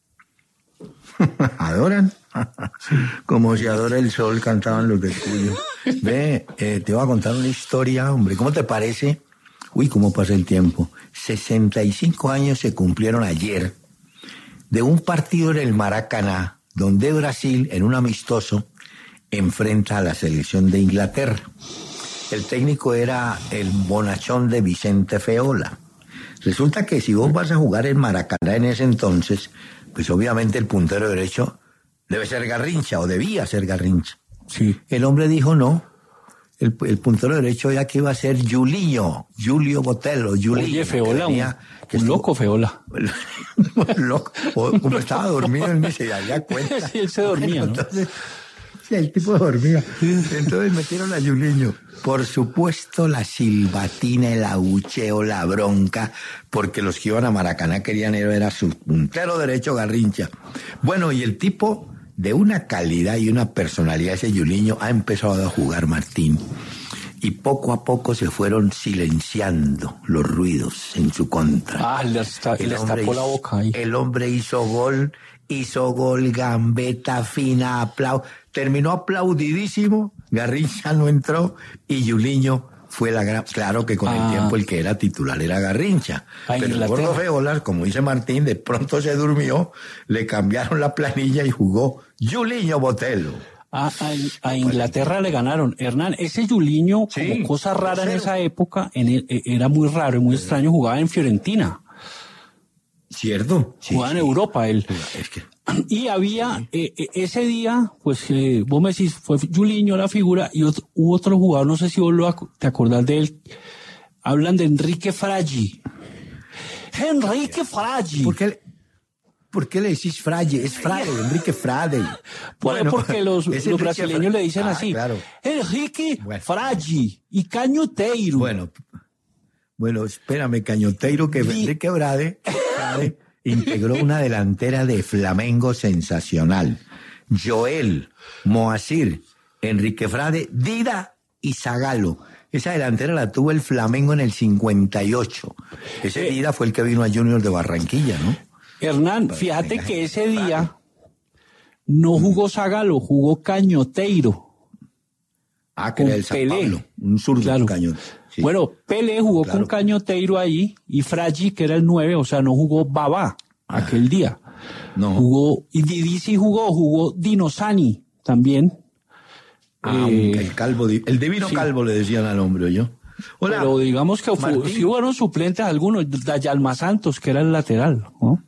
¿Adoran? Como se adora el sol, cantaban los de Cuyo. Ve, te voy a contar una historia, hombre. ¿Cómo te parece? Uy, cómo pasa el tiempo. 65 años se cumplieron ayer de un partido en el Maracaná, donde Brasil, en un amistoso, enfrenta a la selección de Inglaterra. El técnico era el bonachón de Vicente Feola. Resulta que si vos vas a jugar en Maracaná en ese entonces, pues obviamente el puntero derecho debe ser Garrincha, o debía ser Garrincha. Sí. El hombre dijo no. El puntero derecho ya que iba a ser Julio Botello. Oye, Feola, un loco Feola. Loco. Como estaba dormido, él ni se daría cuenta. Sí, él se dormía, ¿no? Entonces, sí, el tipo dormía. Entonces metieron a Juliño. Por supuesto, la silbatina, el abucheo, la bronca, porque los que iban a Maracaná querían era su puntero derecho Garrincha. Bueno, y el tipo, de una calidad y una personalidad, ese Juliño, ha empezado a jugar, Martín. Y poco a poco se fueron silenciando los ruidos en su contra. Le tapó la boca ahí. El hombre hizo gol, gambeta fina, terminó aplaudidísimo, Garrincha no entró y Juliño fue la gran... Claro que con el tiempo el que era titular era Garrincha. Pero el gordo Feola, como dice Martín, de pronto se durmió, le cambiaron la planilla y jugó Juliño Botello. A Inglaterra le ganaron. Hernán, ese Juliño, como cosa rara en esa época, era muy raro y muy extraño, jugaba en Fiorentina. ¿Cierto? Jugaba en Europa él. Es que... Y había, ese día, pues vos me decís, fue Juliño la figura y hubo otro jugador, no sé si vos te acordás de él, hablan de Enrique Fraggi. Enrique Fraggi. ¿Por qué le decís Frade? Es Frade, Enrique Frade. Bueno, porque los brasileños le dicen así. Claro. Enrique Frade y Cañoteiro. Bueno, espérame, Cañoteiro, que Enrique Frade integró una delantera de Flamengo sensacional. Joel, Moacir, Enrique Frade, Dida y Zagallo. Esa delantera la tuvo el Flamengo en el 58. Ese Dida fue el que vino a Junior de Barranquilla, ¿no? Hernán, fíjate que ese día no jugó Zagallo, jugó Cañoteiro. Que era el Pelé, un zurdo, claro. Cañoteiro. Sí. Bueno, Pelé jugó con Cañoteiro ahí y Fraggi, que era el 9, o sea, no jugó Babá aquel día. No. Jugó, y Didi sí jugó Dino Sani también. El calvo, el divino calvo le decían al hombre, yo. Hola. Pero digamos que sí fueron suplentes algunos, Dayalma Santos, que era el lateral, ¿no?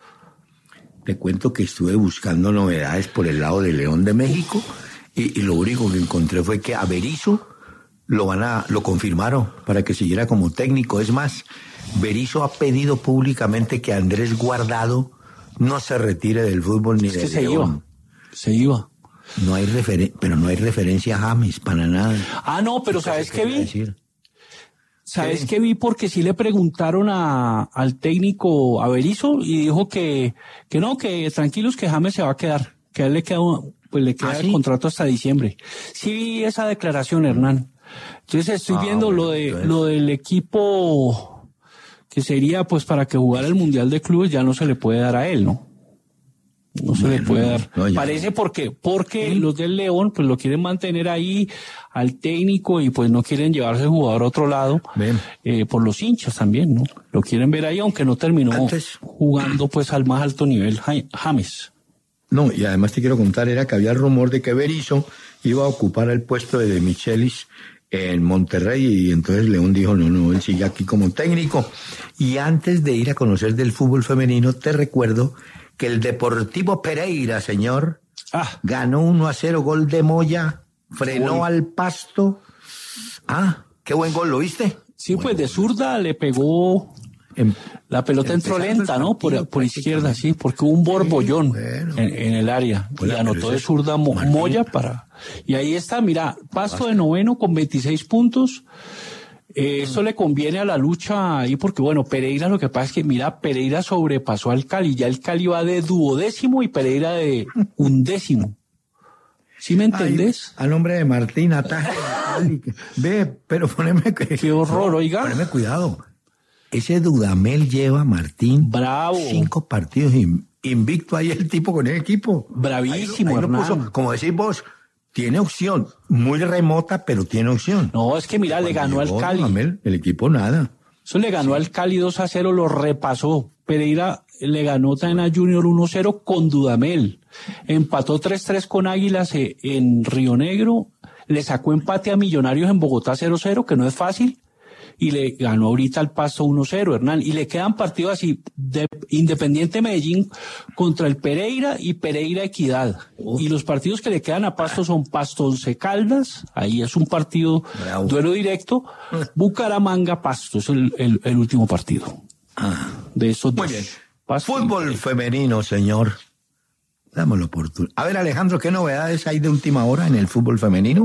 Te cuento que estuve buscando novedades por el lado de León de México y lo único que encontré fue que a Berizzo lo confirmaron para que siguiera como técnico. Es más, Berizzo ha pedido públicamente que Andrés Guardado no se retire del fútbol ni de León. Se iba. Pero no hay referencia a James para nada. No, pero ¿sabes qué vi? ¿Sabes qué vi? Porque sí le preguntaron al técnico, a Berizzo, y dijo que no, que tranquilos, que James se va a quedar, que a él le queda el contrato hasta diciembre. Sí vi esa declaración, Hernán. Entonces estoy viendo lo del equipo que sería pues para que jugara el Mundial de Clubes, ya no se le puede dar a él, ¿no? No se le puede dar. Parece porque los del León pues lo quieren mantener ahí al técnico y pues no quieren llevarse el jugador a otro lado, por los hinchas también, ¿no? Lo quieren ver ahí, aunque no terminó jugando pues al más alto nivel James. No, y además te quiero contar, era que había el rumor de que Berizzo iba a ocupar el puesto de Michelis en Monterrey y entonces León dijo, no, él sigue aquí como técnico. Y antes de ir a conocer del fútbol femenino, te recuerdo que el Deportivo Pereira, señor, ganó 1-0, gol de Moya, frenó al Pasto. Qué buen gol, ¿lo viste? Sí, pues de zurda le pegó, la pelota entró lenta, ¿no? Por izquierda, sí, porque hubo un borbollón en el área. Y anotó de zurda Moya y ahí está, mira, Pasto de noveno con 26 puntos. Esto le conviene a la lucha ahí porque, bueno, Pereira, lo que pasa es que, mira, Pereira sobrepasó al Cali. Ya el Cali va de duodécimo y Pereira de undécimo. ¿Sí me entendés? A nombre de Martín Ataje. Ve, pero poneme... Qué horror, oiga. Poneme cuidado. Ese Dudamel lleva, Martín, bravo, 5 partidos invicto ahí el tipo con el equipo. Bravísimo, ahí lo Hernán. puso, como decís vos, tiene opción, muy remota, pero tiene opción. No, es que mira, le ganó al Cali. Dudamel, el equipo nada. Eso le ganó al Cali 2-0, lo repasó. Pereira le ganó también a Junior 1-0 con Dudamel. Empató 3-3 con Águilas en Río Negro. Le sacó empate a Millonarios en Bogotá 0-0, que no es fácil. Y le ganó ahorita al Pasto 1-0, Hernán. Y le quedan partidos así de Independiente Medellín contra el Pereira y Pereira Equidad. Y los partidos que le quedan a Pasto son Pasto Once Caldas, ahí es un partido, bravo, duelo directo. Bucaramanga Pasto es el último partido. De esos dos. Muy bien. Fútbol femenino, señor. Dame la oportunidad. A ver, Alejandro, ¿qué novedades hay de última hora en el fútbol femenino?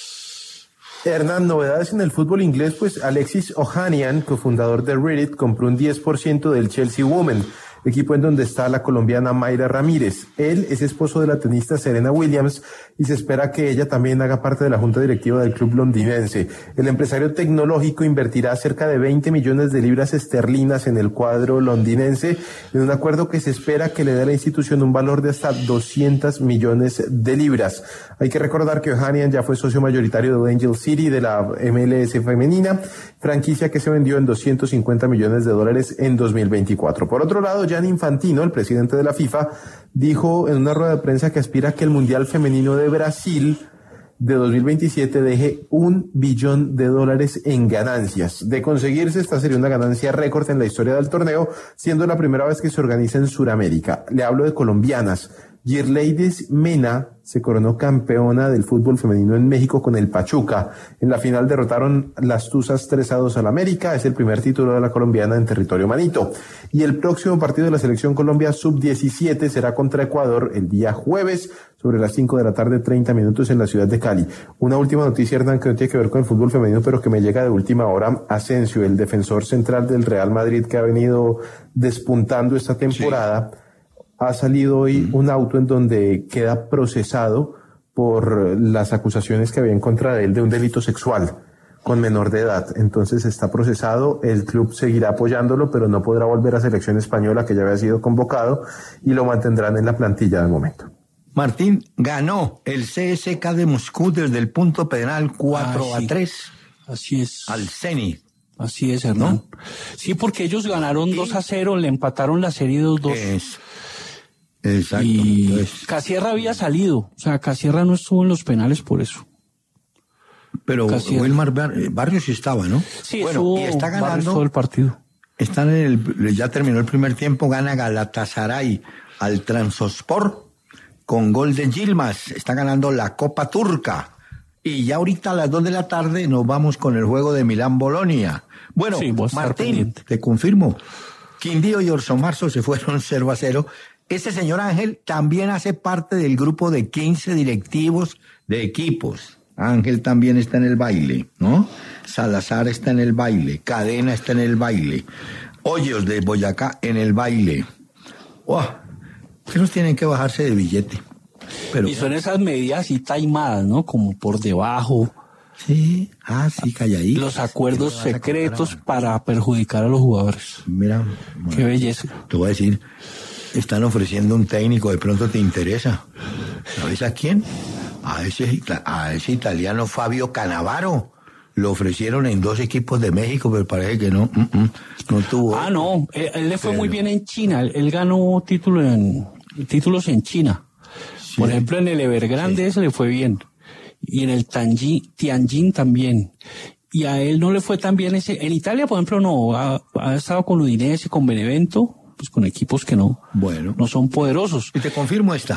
Hernán, novedades en el fútbol inglés, pues Alexis Ohanian, cofundador de Reddit, compró un 10% del Chelsea Women, equipo en donde está la colombiana Mayra Ramírez. Él es esposo de la tenista Serena Williams y se espera que ella también haga parte de la junta directiva del club londinense. El empresario tecnológico invertirá cerca de 20 millones de libras esterlinas en el cuadro londinense en un acuerdo que se espera que le dé a la institución un valor de hasta 200 millones de libras. Hay que recordar que Ohanian ya fue socio mayoritario de Angel City de la MLS femenina, franquicia que se vendió en 250 millones de dólares en 2024. Por otro lado, Gianni Infantino, el presidente de la FIFA, dijo en una rueda de prensa que aspira a que el Mundial Femenino de Brasil de 2027 deje $1 billón en ganancias. De conseguirse, esta sería una ganancia récord en la historia del torneo, siendo la primera vez que se organiza en Sudamérica. Le hablo de colombianas. Girleidis Mena se coronó campeona del fútbol femenino en México con el Pachuca. En la final derrotaron las Tuzas 3-2 al América. Es el primer título de la colombiana en territorio manito. Y el próximo partido de la Selección Colombia Sub-17 será contra Ecuador el día jueves sobre las 5 de la tarde, 30 minutos en la ciudad de Cali. Una última noticia, Hernán, que no tiene que ver con el fútbol femenino, pero que me llega de última hora. Asensio, el defensor central del Real Madrid que ha venido despuntando esta temporada, sí, ha salido hoy un auto en donde queda procesado por las acusaciones que había en contra de él de un delito sexual con menor de edad. Entonces está procesado, el club seguirá apoyándolo, pero no podrá volver a selección española, que ya había sido convocado, y lo mantendrán en la plantilla de momento. Martín, ganó el CSKA de Moscú desde el punto penal 4-3. Así es. Al Zenit. Así es, Hernán. ¿No? Sí, porque ellos ganaron 2-0, le empataron la serie 2-2. Exacto. Y entonces, Casierra había salido, o sea, Casierra no estuvo en los penales por eso. Pero Casierra. Wilmar Barrios sí estaba, ¿no? Sí, bueno, y está ganando todo el partido. Están ya terminó el primer tiempo, gana Galatasaray al Trabzonspor con gol de Yilmaz. Está ganando la Copa Turca. Y ya ahorita a las 2 de la tarde nos vamos con el juego de Milán-Bolonia. Bueno, sí, Martín, te confirmo, Quindío y Orson Marzo se fueron 0-0. Este señor Ángel también hace parte del grupo de 15 directivos de equipos. Ángel también está en el baile, ¿no? Salazar está en el baile, Cadena está en el baile, Hoyos de Boyacá en el baile. ¡Wow! Que nos tienen que bajarse de billete. Pero, y son esas medidas así taimadas, ¿no? Como por debajo. Sí, sí, calladito. Los acuerdos secretos para perjudicar a los jugadores. Mira, qué belleza. Te voy a decir, están ofreciendo un técnico, de pronto te interesa. ¿Sabes a quién? A ese italiano Fabio Cannavaro. Lo ofrecieron en 2 equipos de México, pero parece que no tuvo. No, él le fue muy bien en China. Él ganó títulos en China. Sí. Por ejemplo, en el Evergrande ese le fue bien. Y en el Tianjin también. Y a él no le fue tan bien ese. En Italia, por ejemplo, no. Ha estado con Udinese, con Benevento, pues con equipos que no son poderosos. Y te confirmo esta.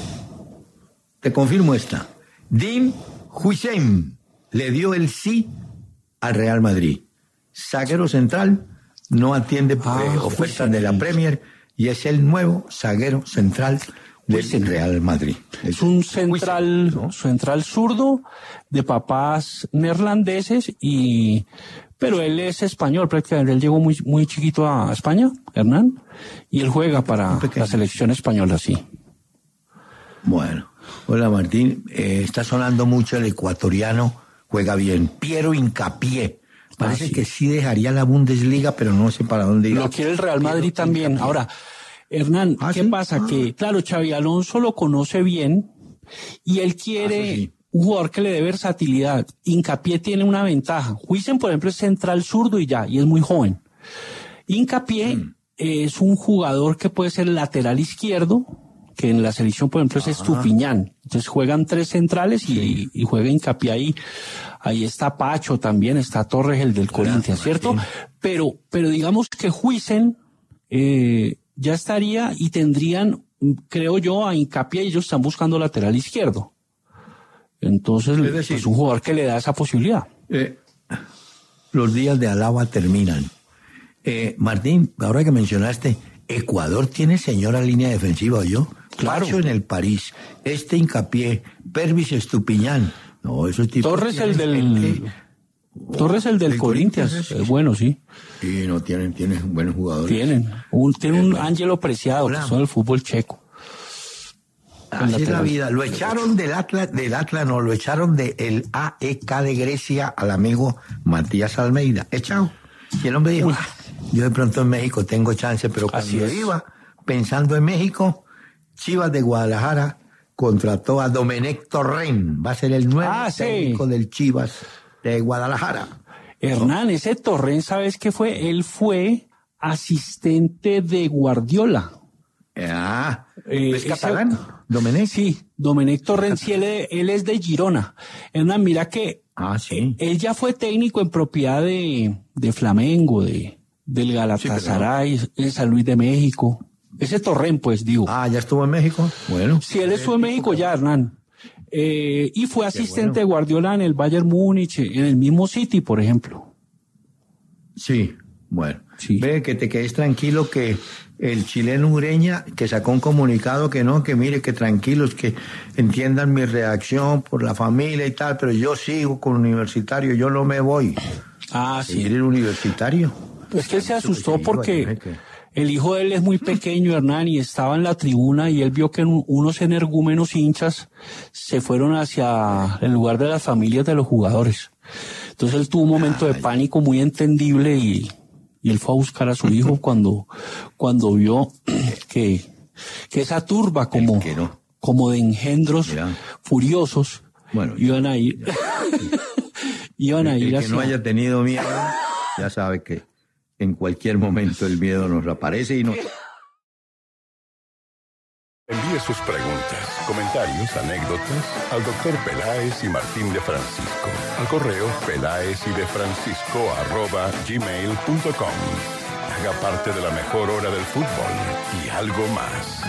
Dean Huijsen le dio el sí al Real Madrid. Zaguero central, no atiende ofertas de la Premier y es el nuevo zaguero central del Real Madrid. Es un central, ¿no? Central zurdo de papás neerlandeses pero él es español prácticamente. Él llegó muy, muy chiquito a España, Hernán, y él juega para la selección española, sí. Bueno, hola Martín, está sonando mucho el ecuatoriano juega bien. Piero Hincapié. Parece que sí dejaría la Bundesliga, pero no sé para dónde ir. Lo quiere el Real Madrid también. Ahora, Hernán, ¿qué pasa? Que, claro, Xabi Alonso lo conoce bien y él quiere un jugador que le dé versatilidad. Hincapié tiene una ventaja. Huijsen, por ejemplo, es central zurdo y es muy joven. Hincapié es un jugador que puede ser lateral izquierdo, que en la selección, por ejemplo, es Estupiñán. Entonces juegan 3 centrales y juega Hincapié ahí. Ahí está Pacho también, está Torres, el del Corinthians, ¿cierto? Pero digamos que Huijsen ya estaría y tendrían, creo yo, a Hincapié, y ellos están buscando lateral izquierdo. Entonces, es decir, un jugador que le da esa posibilidad. Los días de Alaba terminan. Martín, ahora que mencionaste, Ecuador tiene señora línea defensiva, ¿oyó? Claro. Pacho en el París, Hincapié, Pervis Estupiñán. No, esos tipos. Torres el del Corinthians, es bueno, sí. Sí, no tienen buenos jugadores. Tienen un Ángelo Preciado, que son del fútbol checo. Así es la vida. Lo echaron del Atlas, no, lo echaron del AEK de Grecia al amigo Matías Almeida. Echado. Y el hombre dijo, yo de pronto en México tengo chance, pero cuando iba pensando en México, Chivas de Guadalajara contrató a Domenech Torrent, va a ser el nuevo técnico del Chivas de Guadalajara. Hernán, ese Torrent, ¿sabes qué fue? Él fue asistente de Guardiola. ¿Es catalán? ¿Domenech? Sí, Domenech Torrent, sí, él es de Girona. Hernán, mira que él ya fue técnico en propiedad de Flamengo, del Galatasaray, en San Luis de México. Ese Torrent, pues, digo. ¿Ya estuvo en México? Bueno. Sí, él estuvo en México ya, Hernán. Y fue asistente de Guardiola en el Bayern Múnich, en el mismo City, por ejemplo. Sí, bueno. Sí. Ve que te quedes tranquilo que el chileno Ureña, que sacó un comunicado que mire, que tranquilos, que entiendan mi reacción por la familia y tal, pero yo sigo con Universitario, yo no me voy. Sí. ¿El Universitario? Pues que él se asustó porque el hijo de él es muy pequeño, Hernán, y estaba en la tribuna y él vio que unos energúmenos hinchas se fueron hacia el lugar de las familias de los jugadores. Entonces él tuvo un momento de pánico muy entendible y él fue a buscar a su hijo cuando vio que esa turba como de engendros furiosos iban a ir el que no haya tenido miedo ya sabe que en cualquier momento el miedo nos aparece y nos... Envíe sus preguntas, comentarios, anécdotas al Dr. Peláez y Martín de Francisco. Al correo pelaezyDeFrancisco@gmail.com. Haga parte de la mejor hora del fútbol y algo más.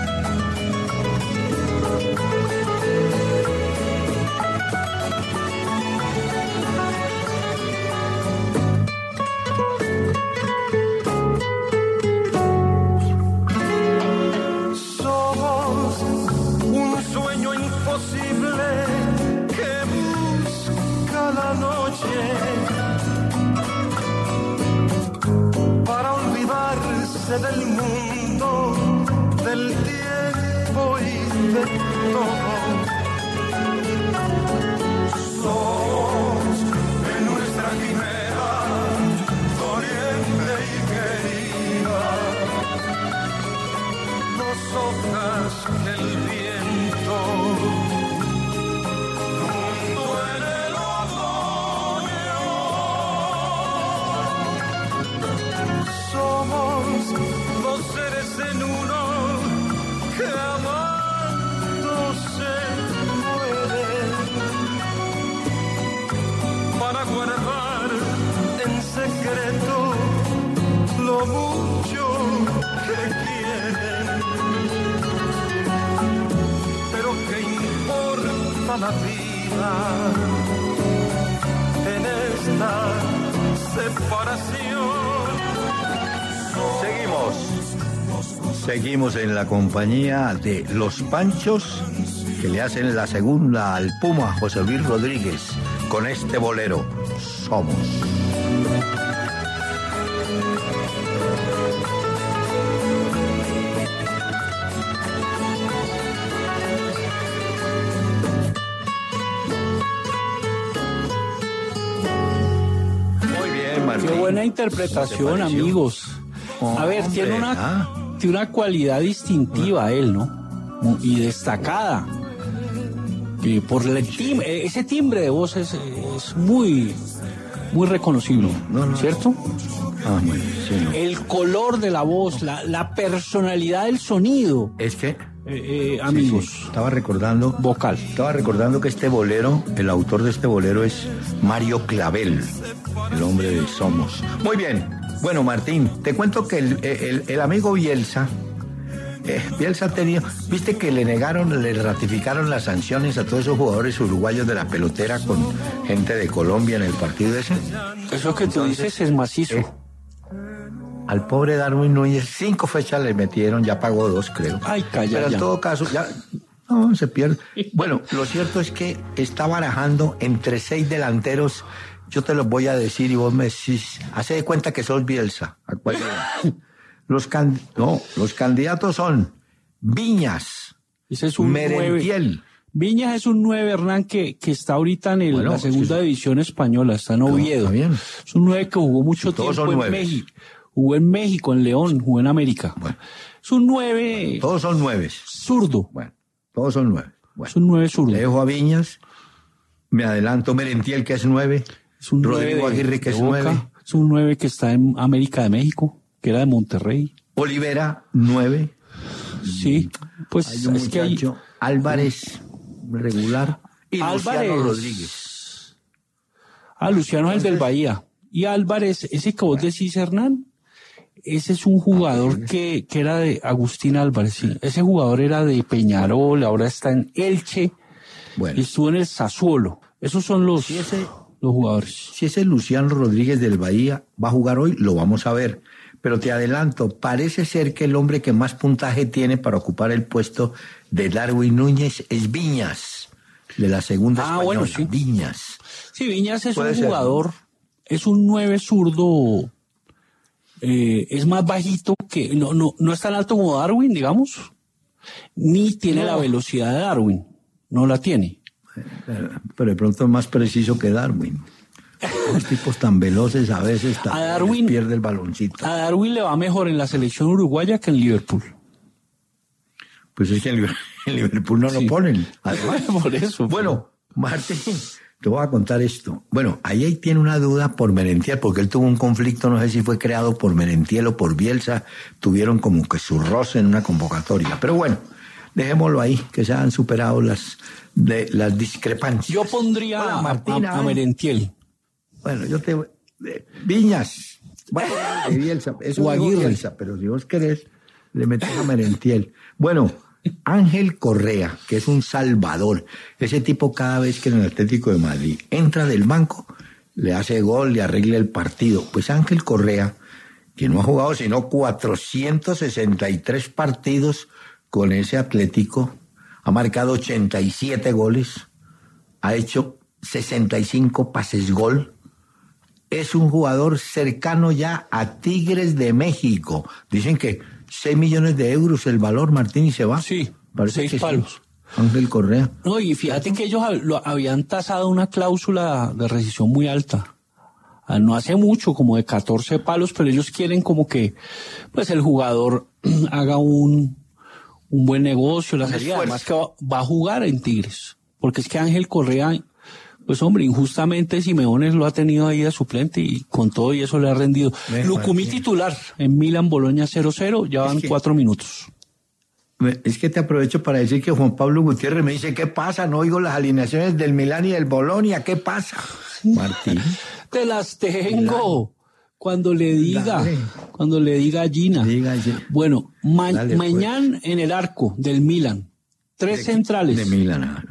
Del mundo, del tiempo y de todo. Somos de nuestra quimera, doliente y querida. Dos hojas que el viento juntó en el otoño. Somos dos seres en uno que amando se mueren para guardar en secreto lo mucho que quieren. Pero ¿qué importa la vida en esta separación? Seguimos en la compañía de Los Panchos, que le hacen la segunda al Puma José Luis Rodríguez con este bolero, Somos. buena interpretación, amigos. A ver, tiene una cualidad distintiva él, ¿no? Y destacada. Y por ese timbre de voz es muy, muy reconocible, ¿cierto? Ah, bueno, sí, no. El color de la voz, la personalidad del sonido. Es que, amigos. sí. Estaba recordando que este bolero, el autor de este bolero es Mario Clavel, el hombre de Somos. Muy bien. Bueno, Martín, te cuento que el amigo Bielsa ha tenido, viste que le ratificaron las sanciones a todos esos jugadores uruguayos de la pelotera con gente de Colombia en el partido ese. Eso que tú dices es macizo. Al pobre Darwin Núñez 5 fechas le metieron, ya pagó 2, creo. Ay, calla. Pero en todo caso, ya no se pierde. Bueno, lo cierto es que está barajando entre 6 delanteros. Yo te los voy a decir y vos me decís, hace de cuenta que sos Bielsa. ¿A cuál los candidatos son Viñas, ese es un Merentiel. 9. Viñas es un 9, Hernán, que está ahorita en la segunda división española, está en Oviedo. Está bien. Es un 9 que jugó mucho tiempo en México. Jugó en México, en León, jugó en América. Bueno. Es un 9... Todos son 9. Zurdo. Bueno, todos son 9. Bueno. Es un 9 zurdo. Le dejo a Viñas, me adelanto Merentiel, que es 9. Es un Rodrigo Aguirre, que es 9. Es un 9 que está en América de México, que era de Monterrey. Olivera, 9. Sí, pues hay un muchacho, Álvarez, regular. Y Luciano Rodríguez. Luciano es el del Bahía. Y Álvarez, ese que vos decís, Hernán, ese es un jugador que era de Agustín Álvarez, sí. Ese jugador era de Peñarol, ahora está en Elche, y estuvo en el Sassuolo. Esos son los jugadores. Si ese Luciano Rodríguez del Bahía va a jugar hoy, lo vamos a ver. Pero te adelanto, parece ser que el hombre que más puntaje tiene para ocupar el puesto de Darwin Núñez es Viñas, de la segunda española. Bueno, sí. Viñas. Sí, Viñas es un jugador, es un 9 zurdo, es más bajito que, no es tan alto como Darwin, digamos, ni tiene la velocidad de Darwin, no la tiene. Pero de pronto es más preciso que Darwin. Los tipos tan veloces a veces pierde el baloncito. A Darwin le va mejor en la selección uruguaya que en Liverpool. Pues es que en Liverpool no lo ponen. Por eso. Bueno, Martín, te voy a contar esto. Bueno, ahí tiene una duda por Merentiel, porque él tuvo un conflicto, no sé si fue creado por Merentiel o por Bielsa. Tuvieron como que su roce en una convocatoria. Pero bueno, dejémoslo ahí, que se han superado las discrepancias. Yo pondría a Merentiel. Bueno, Viñas. Bueno, Bielsa, eso es Bielsa, pero si vos querés, le metés a Merentiel. Bueno, Ángel Correa, que es un salvador. Ese tipo cada vez que en el Atlético de Madrid entra del banco, le hace gol, le arregla el partido. Pues Ángel Correa, que no ha jugado sino 463 partidos con ese Atlético, ha marcado 87 goles, ha hecho 65 pases gol. Es un jugador cercano ya a Tigres de México. Dicen que 6 millones de euros el valor, Martín, y se va. Sí, parece 6 que palos. Sí. Ángel Correa. No, y fíjate que ellos habían tasado una cláusula de rescisión muy alta. No hace mucho, como de 14 palos, pero ellos quieren como que pues el jugador haga un buen negocio, la salida. Además que va a jugar en Tigres. Porque es que Ángel Correa, pues hombre, injustamente Simeone lo ha tenido ahí de suplente y con todo y eso le ha rendido. Lucumí titular en Milan Boloña 0-0, ya van 4 minutos. Es que te aprovecho para decir que Juan Pablo Gutiérrez me dice, ¿qué pasa? No oigo las alineaciones del Milán y del Bolonia, ¿qué pasa? Martín. Te las tengo. Cuando le diga Gina. Bueno, mañana en el arco del Milan, 3 centrales. De Milan.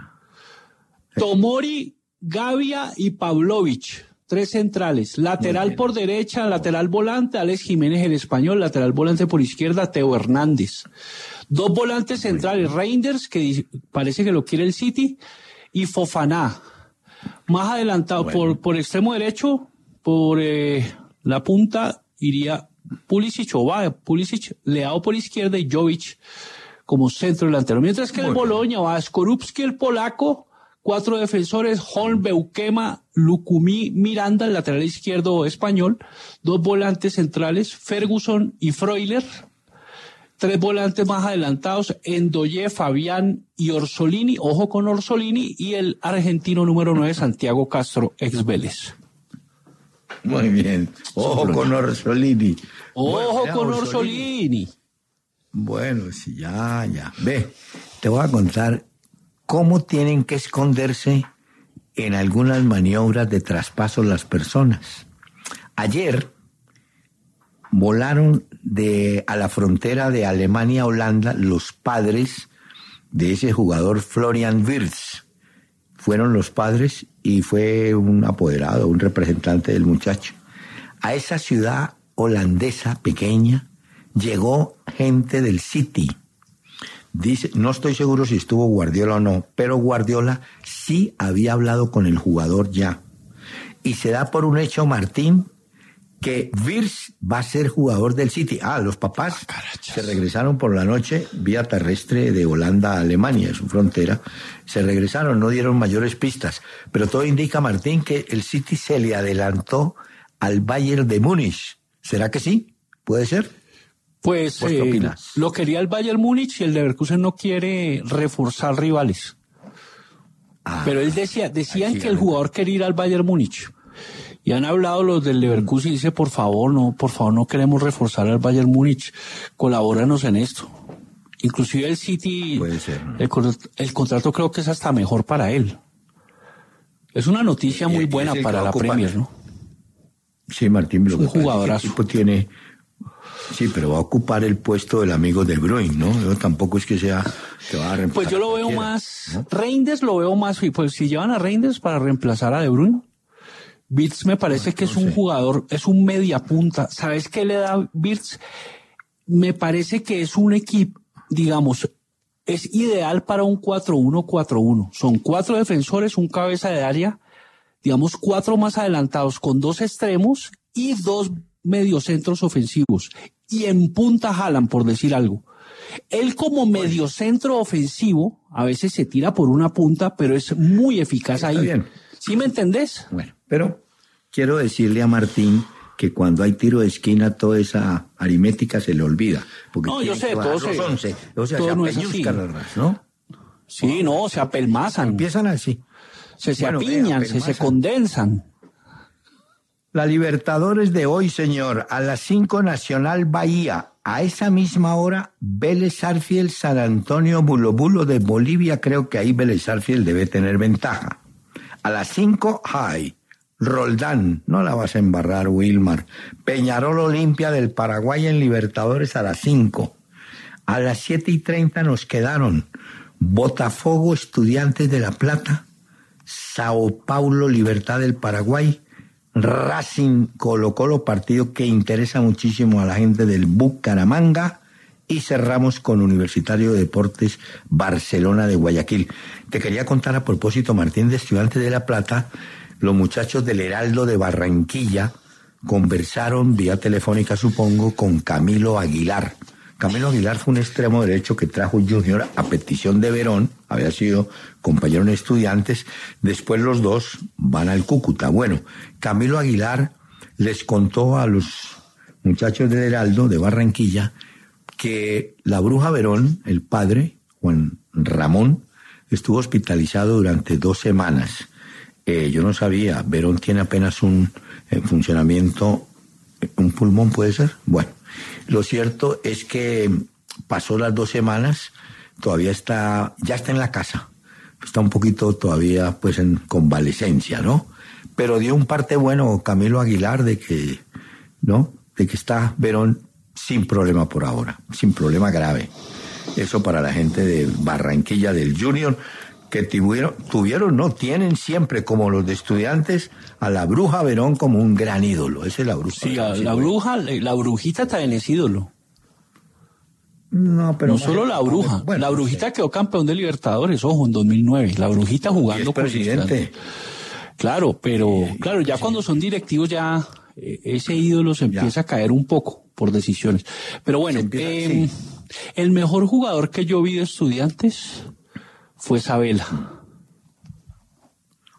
Tomori, Gavia y Pavlovic, 3 centrales. Lateral por derecha, lateral volante, Alex Jiménez el español, lateral volante por izquierda, Teo Hernández. 2 volantes centrales, Reinders, que parece que lo quiere el City, y Fofana. Más adelantado por extremo derecho, por la punta, iría Pulisic, Leao por izquierda y Jovic como centro delantero. Mientras que el Bologna va a Skorupski, el polaco, 4 defensores, Holm, Beuquema, Lucumí, Miranda, el lateral izquierdo español, 2 volantes centrales, Ferguson y Freuler, 3 volantes más adelantados, Endoye, Fabián y Orsolini, ojo con Orsolini, y el argentino número 9, Santiago Castro, ex Vélez. Muy bien, ojo con Orsolini. Ojo Bueno, con Orsolini. Bueno, sí, ya. Ve, te voy a contar cómo tienen que esconderse en algunas maniobras de traspaso las personas. Ayer volaron a la frontera de Alemania-Holanda los padres de ese jugador Florian Wirtz. Fueron los padres y fue un apoderado, un representante del muchacho. A esa ciudad holandesa pequeña llegó gente del City. Dice, no estoy seguro si estuvo Guardiola o no, pero Guardiola sí había hablado con el jugador ya. Y se da por un hecho, Martín, que Wirtz va a ser jugador del City. Los papás se regresaron por la noche vía terrestre de Holanda a Alemania, su frontera. Se regresaron, no dieron mayores pistas. Pero todo indica, Martín, que el City se le adelantó al Bayern de Múnich. ¿Será que sí? ¿Puede ser? Pues ¿Qué opinas? lo quería el Bayern Múnich y el Leverkusen no quiere reforzar rivales. Pero él decían que el jugador quería ir al Bayern Múnich. Y han hablado los del Leverkusen y dice, por favor, no queremos reforzar al Bayern Múnich. Colabóranos en esto. Inclusive el City, puede ser, ¿no? el contrato creo que es hasta mejor para él. Es una noticia muy buena para la Premier, ¿no? Sí, Martín, es un jugadorazo. El tipo tiene... Sí, pero va a ocupar el puesto del amigo De Bruyne, ¿no? Yo tampoco es que sea... que va a reemplazar. Pues yo lo veo más... ¿No? Reinders lo veo más... Pues si llevan a Reinders para reemplazar a De Bruyne... Wirtz me parece que es un jugador, es un mediapunta. ¿Sabes qué le da Wirtz? Me parece que es un equipo, digamos, es ideal para un 4-1-4-1. Son 4 defensores, un cabeza de área, digamos 4 más adelantados con 2 extremos y 2 mediocentros ofensivos. Y en punta Haaland, por decir algo. Él como mediocentro ofensivo, a veces se tira por una punta, pero es muy eficaz ahí. Bien. ¿Sí me entendés? Bueno, pero quiero decirle a Martín que cuando hay tiro de esquina toda esa aritmética se le olvida. Porque no, yo sé, todos los 11, o sea, todo se no es así. ¿no? Sí, no, se apelmazan. Empiezan así. Se apiñan, se condensan. La Libertadores de hoy, señor, a las 5 Nacional Bahía. A esa misma hora, Vélez Sarsfield, San Antonio Bulo de Bolivia. Creo que ahí Vélez Sarsfield debe tener ventaja. A las 5, Roldán, no la vas a embarrar, Wilmar. Peñarol Olimpia del Paraguay en Libertadores a las 5. A las 7:30 nos quedaron Botafogo Estudiantes de La Plata, Sao Paulo Libertad del Paraguay, Racing Colo-Colo, partido que interesa muchísimo a la gente del Bucaramanga, y cerramos con Universitario de Deportes Barcelona de Guayaquil. Te quería contar a propósito, Martín, de Estudiantes de La Plata, los muchachos del Heraldo de Barranquilla conversaron vía telefónica, supongo, con Camilo Aguilar. Camilo Aguilar fue un extremo derecho que trajo Junior a petición de Verón, había sido compañero en Estudiantes, después los dos van al Cúcuta. Bueno, Camilo Aguilar les contó a los muchachos del Heraldo de Barranquilla que la Bruja Verón, el padre, Juan Ramón, estuvo hospitalizado durante 2 semanas. Yo no sabía, Verón tiene apenas un funcionamiento, un pulmón puede ser. Bueno, lo cierto es que pasó las 2 semanas, todavía ya está en la casa, está un poquito todavía pues en convalecencia, ¿no? Pero dio un parte bueno Camilo Aguilar de que está Verón sin problema por ahora, sin problema grave. Eso para la gente de Barranquilla del Junior, que tienen siempre, como los de Estudiantes, a la Bruja Verón como un gran ídolo. Esa es la Bruja. Sí, la Brujita también es ídolo. No, pero no solo la Bruja. Bueno, la Brujita quedó campeón de Libertadores, ojo, en 2009. La Brujita jugando con presidente. Claro, pero claro, ya cuando son directivos ya ese ídolo se empieza a caer un poco por decisiones. Pero bueno, el mejor jugador que yo vi de Estudiantes fue Sabela.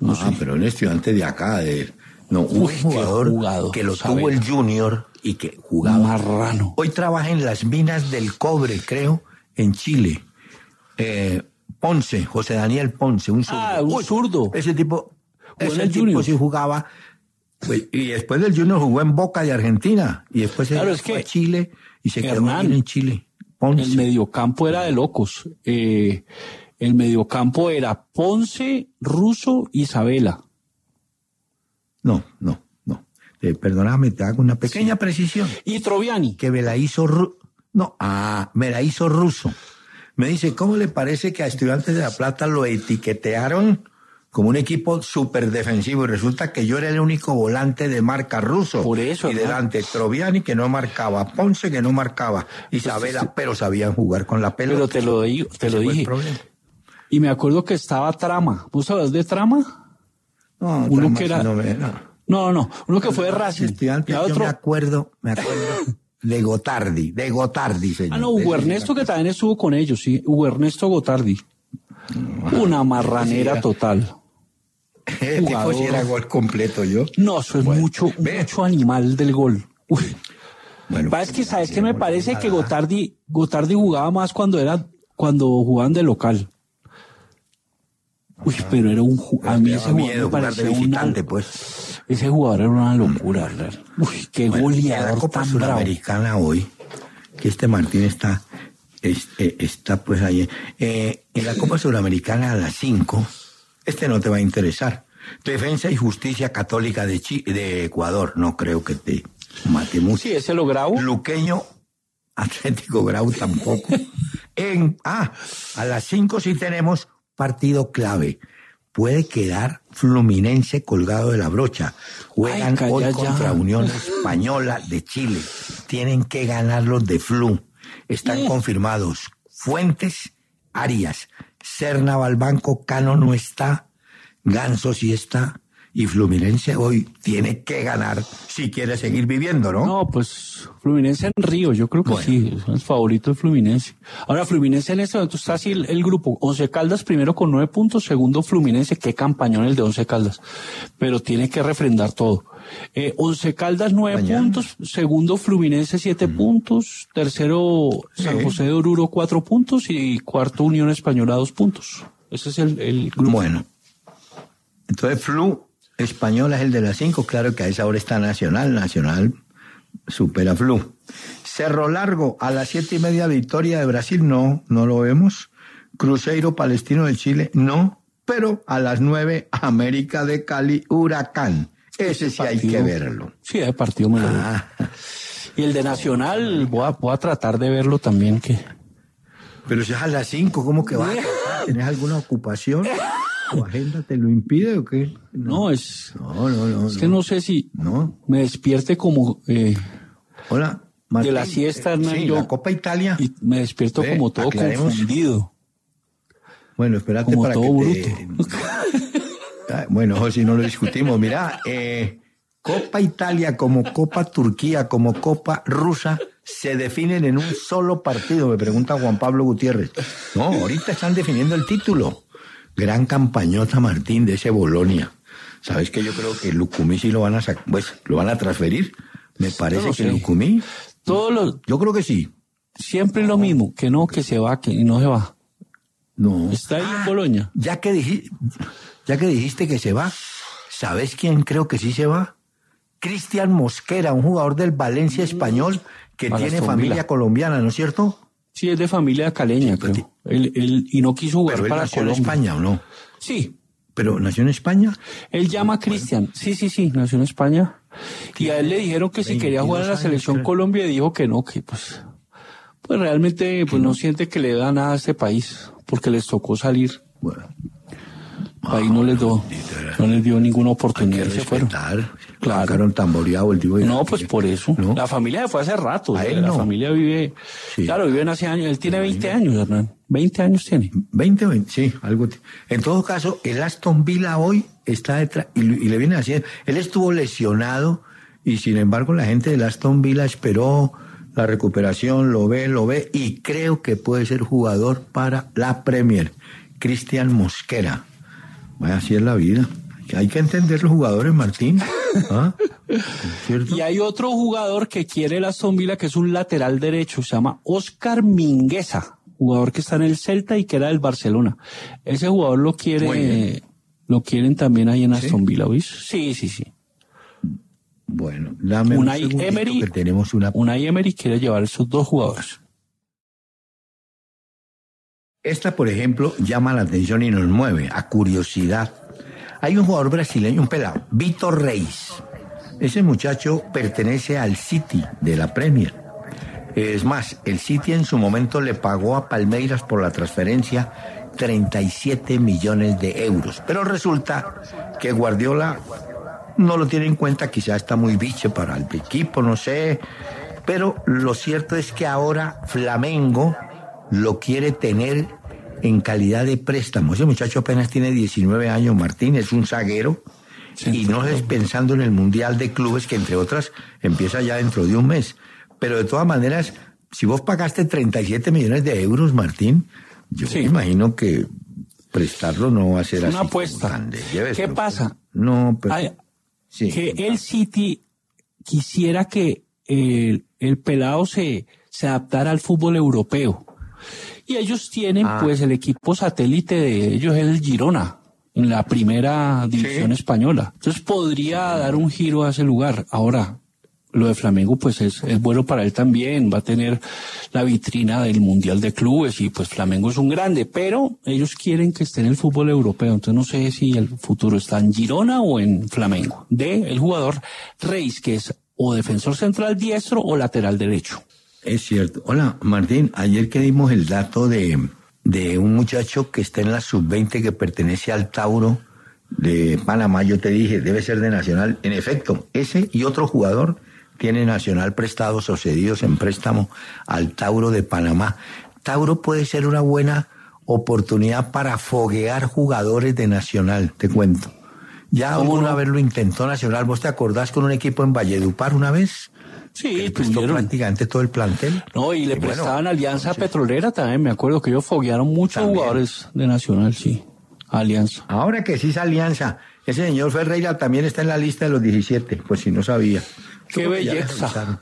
No sé. Pero un estudiante de acá, no, un Uy, qué jugador que lo tuvo el Junior y que jugaba. Marrano. Hoy trabaja en las minas del cobre, creo, en Chile. Ponce, José Daniel Ponce, un zurdo. Un zurdo. Ese tipo Junior. sí jugaba. Pues, y después del Junior jugó en Boca de Argentina. Y después se fue a Chile y se quedó en Chile. Ponce. El mediocampo era de locos. El mediocampo era Ponce, Russo, Isabela. No. Perdóname, te hago una pequeña precisión. Y Troviani. Que me la hizo Russo. Me dice, ¿cómo le parece que a Estudiantes de La Plata lo etiquetearon como un equipo súper defensivo? Y resulta que yo era el único volante de marca Russo. Por eso. Y delante Troviani, que no marcaba, Ponce, que no marcaba, Isabela, pero sabían jugar con la pelota. Pero te lo dije. Y me acuerdo que estaba Trama. ¿Vos sabés de Trama? No, uno Trama que era... No. Uno que fue de Racing. Estudiantes, yo me acuerdo de Gotardi, señor. No, Hugo Ernesto, que también estuvo con ellos, sí. Hugo Ernesto Gotardi. Una marranera total. Tipo si era gol completo yo. No, eso es mucho animal del gol. Uy. Bueno, es que sabes que me parece que Gotardi jugaba más cuando jugaban de local. Uy, pero era a mí ese jugador me parecía visitante, pues. Ese jugador era una locura, ¿verdad? Uy, qué goleador. En la Copa tan Suramericana bravo. hoy, que Martín está pues ahí. En la Copa Suramericana a las 5, no te va a interesar. Defensa y Justicia Católica de Ecuador, no creo que te mate mucho. Sí, ese lo grabo. Luqueño, Atlético Grau tampoco. A las 5 sí tenemos partido clave. Puede quedar Fluminense colgado de la brocha. Juegan hoy contra Unión Española de Chile. Tienen que ganar los de Flu. Están confirmados Fuentes, Arias, Serna va al banco, Cano no está, Ganso sí está, y Fluminense hoy tiene que ganar si quiere seguir viviendo, ¿no? No, pues Fluminense en Río, yo creo que sí, es el favorito de Fluminense. Ahora, Fluminense en este momento está así el grupo. Once Caldas primero con 9 puntos, segundo Fluminense, qué campañón el de Once Caldas, pero tiene que refrendar todo. Once Caldas 9 puntos, segundo Fluminense 7 puntos, tercero San José de Oruro 4 puntos y cuarto Unión Española 2 puntos. Ese es el grupo. Bueno, entonces Flu Española es el de las 5, claro que a esa hora está Nacional supera Flu. Cerro Largo a las 7:30, Victoria de Brasil, no lo vemos. Cruzeiro Palestino de Chile, no, pero a las 9, América de Cali, Huracán. Ese sí hay que verlo. Sí, el partido me lo veo. Y el de Nacional, voy a tratar de verlo también. Pero si es a las 5, ¿cómo que vas? ¿Tenés alguna ocupación? ¿Tu agenda te lo impide o qué? No. Es que no sé si me despierte como... Hola, Martín, de la siesta, Hernán, sí, la Copa Italia. Y me despierto como todo confundido. Bueno, espérate como para todo que bruto. Bueno, José, no lo discutimos. Mira, Copa Italia como Copa Turquía, como Copa Rusa, se definen en un solo partido, me pregunta Juan Pablo Gutiérrez. No, ahorita están definiendo el título. Gran campañota, Martín, de ese Bolonia. ¿Sabes que yo creo que Lucumí sí lo van a lo van a transferir? Me parece que Lucumí... Yo creo que sí. Siempre lo mismo, que se va, que no se va. No. Está ahí en Bolonia. Ya que dijiste que se va, ¿sabes quién creo que sí se va? Cristian Mosquera, un jugador del Valencia español que tiene familia colombiana, ¿no es cierto? Sí, es de familia caleña, creo. Él y no quiso jugar para nació Colombia. ¿Nació en España o no? Sí. ¿Pero nació en España? Él llama a Cristian. Sí, nació en España. Y a él le dijeron que si quería jugar en la selección Colombia, dijo que no, que pues realmente no siente que le da nada a este país, porque les tocó salir. Bueno. Ahí no les dio ninguna oportunidad. Se fueron. Claro. Sacaron tamboreado el tipo. No, pues por eso. ¿No? La familia se fue hace rato. La familia vive. Sí. Claro, viven hace años. Él tiene 20 años, Hernán. 20 años tiene. 20, sí, algo. En todo caso, el Aston Villa hoy está detrás y le viene haciendo. Él estuvo lesionado y sin embargo la gente del Aston Villa esperó la recuperación, lo ve y creo que puede ser jugador para la Premier. Cristian Mosquera. Vaya, así es la vida. Hay que entender los jugadores, Martín. ¿Ah? ¿Cierto? Y hay otro jugador que quiere el Aston Villa, que es un lateral derecho, se llama Óscar Mingueza, jugador que está en el Celta y que era del Barcelona. Ese jugador lo quieren también ahí en Aston Villa, ¿oís? Sí. Bueno, dame un segundito que tenemos Unai Emery quiere llevar esos dos jugadores. Esta, por ejemplo, llama la atención y nos mueve a curiosidad. Hay un jugador brasileño, un pelado, Vitor Reis. Ese muchacho pertenece al City de la Premier. Es más, el City en su momento le pagó a Palmeiras por la transferencia 37 millones de euros. Pero resulta que Guardiola no lo tiene en cuenta, quizá está muy biche para el equipo, no sé. Pero lo cierto es que ahora Flamengo lo quiere tener en calidad de préstamo. Ese muchacho apenas tiene 19 años, Martín, es un zaguero, y no es pensando en el Mundial de Clubes, que entre otras empieza ya dentro de un mes. Pero de todas maneras, si vos pagaste 37 millones de euros, Martín, yo me imagino que prestarlo no va a ser así. Una apuesta. ¿Qué pasa? No, pero... que el City quisiera que el pelado se adaptara al fútbol europeo. Y ellos tienen, pues, el equipo satélite de ellos es el Girona, en la primera división española. Entonces podría dar un giro a ese lugar. Ahora, lo de Flamengo, pues, es bueno para él también. Va a tener la vitrina del Mundial de Clubes y, pues, Flamengo es un grande. Pero ellos quieren que esté en el fútbol europeo. Entonces no sé si el futuro está en Girona o en Flamengo. El jugador Reis, que es o defensor central diestro o lateral derecho. Es cierto. Hola, Martín, ayer que dimos el dato de un muchacho que está en la sub-20 que pertenece al Tauro de Panamá, yo te dije, debe ser de Nacional. En efecto, ese y otro jugador tiene Nacional prestados o cedidos en préstamo al Tauro de Panamá. Tauro puede ser una buena oportunidad para foguear jugadores de Nacional, te cuento. Ya una vez lo intentó Nacional, ¿vos te acordás con un equipo en Valledupar una vez? Sí, prestó prácticamente todo el plantel. No, y le prestaban Alianza Petrolera también, me acuerdo que ellos foguearon muchos jugadores de Nacional, sí. Alianza. Ahora que sí es Alianza, ese señor Ferreira también está en la lista de los 17, pues si no sabía. ¡Qué belleza!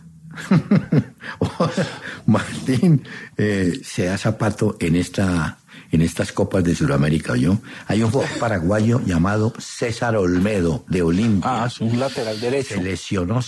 Martín, se da zapato en estas copas de Sudamérica, ¿oyó? Hay un jugador paraguayo llamado César Olmedo, de Olimpia. Es un lateral derecho. Se lesionó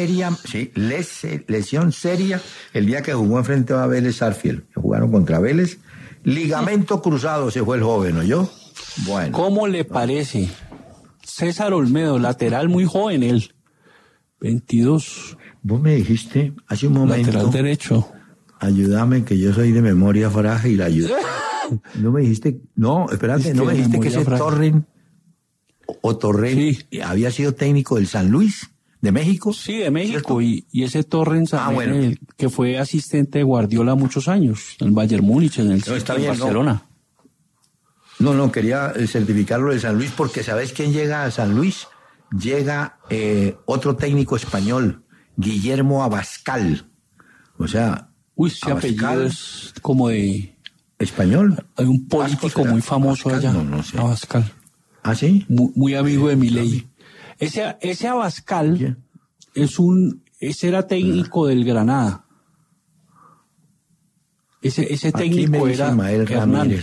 lesión seria el día que jugó enfrente a Vélez Sarsfield. Jugaron contra Vélez. Ligamento cruzado se fue el joven, ¿oyó? Bueno. ¿Cómo le parece? César Olmedo, lateral muy joven él. 22. Vos me dijiste hace un momento. Lateral derecho. Ayúdame, que yo soy de memoria frágil, ayúdame. No me dijiste, espérate, no me dijiste que ese Torren había sido técnico del San Luis, de México. Sí, de México, y ese Torren también, que fue asistente de Guardiola muchos años, en el Bayern Múnich, en el Barcelona. No, quería certificarlo de San Luis, porque ¿sabes quién llega a San Luis? Llega otro técnico español, Guillermo Abascal. O sea, ese apellido es como de... ¿Español? Hay un político muy famoso Abascal, allá, no sé. Abascal. ¿Ah, sí? Muy amigo de Milei. Ese Abascal ese era técnico del Granada. Ese técnico era Ismael Ramírez.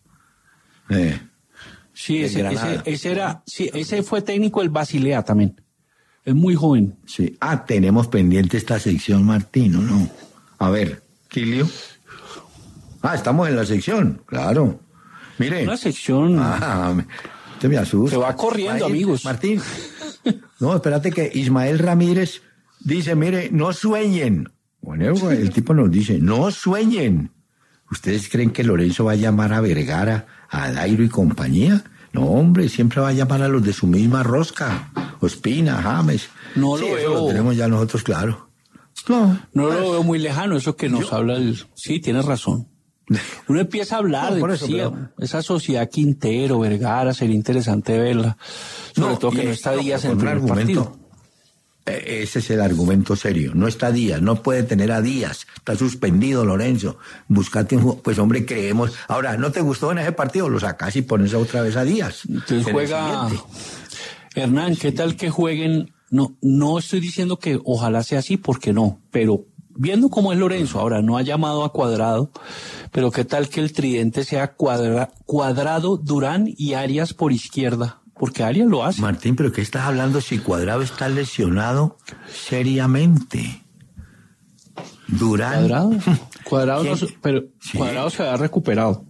Sí, ese fue técnico del Basilea también. Es muy joven. Sí. Tenemos pendiente esta sección, Martín, ¿o no? A ver, Quilio. Estamos en la sección, claro. Mire. Una sección. Usted me asusta. Se va corriendo, amigos. Martín. No, espérate que Ismael Ramírez dice, mire, no sueñen. Bueno, el tipo nos dice, no sueñen. ¿Ustedes creen que Lorenzo va a llamar a Vergara, a Dairo y compañía? No, hombre, siempre va a llamar a los de su misma rosca. Ospina, James. No lo veo. Eso lo tenemos ya nosotros, claro. No lo veo muy lejano, eso que nos habla Sí, tienes razón. Uno empieza a hablar esa sociedad Quintero, Vergara, sería interesante verla. Sobre todo que no está Díaz en el primer partido. Ese es el argumento serio. No está Díaz, no puede tener a Díaz. Está suspendido Lorenzo. Buscate un... Pues hombre, creemos... Ahora, ¿no te gustó en ese partido? Lo sacás y pones otra vez a Díaz. Entonces juega... Hernán, ¿qué tal que jueguen? No estoy diciendo que ojalá sea así, porque no. Pero viendo cómo es Lorenzo, ahora no ha llamado a Cuadrado, pero ¿qué tal que el tridente sea Cuadrado, Durán y Arias por izquierda? Porque Arias lo hace. Martín, ¿pero qué estás hablando si Cuadrado está lesionado seriamente? Durán. Cuadrado no, pero sí. Cuadrado se ha recuperado.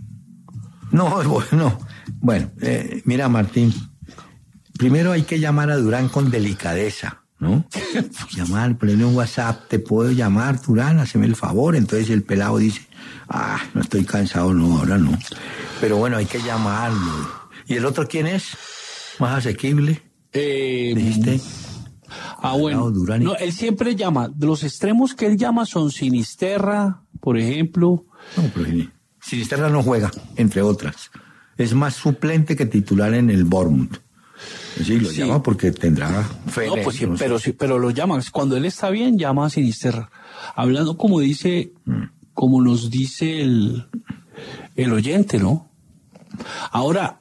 No, bueno, mira, Martín, primero hay que llamar a Durán con delicadeza, ¿no? Llamar, ponerle un WhatsApp, te puedo llamar, Durán, haceme el favor. Entonces el pelado dice, no estoy cansado, no, ahora no. Pero bueno, hay que llamarlo. ¿Y el otro quién es? ¿Más asequible? ¿Dijiste? Bueno. Durán y... No, él siempre llama. De los extremos que él llama son Sinisterra, por ejemplo. No, pero Sinisterra no juega, entre otras. Es más suplente que titular en el Bournemouth. Sí, lo llama porque tendrá fe. No, pues sí, pero lo llama. Cuando él está bien, llama a Sinisterra. Hablando como nos dice el oyente, ¿no? Ahora,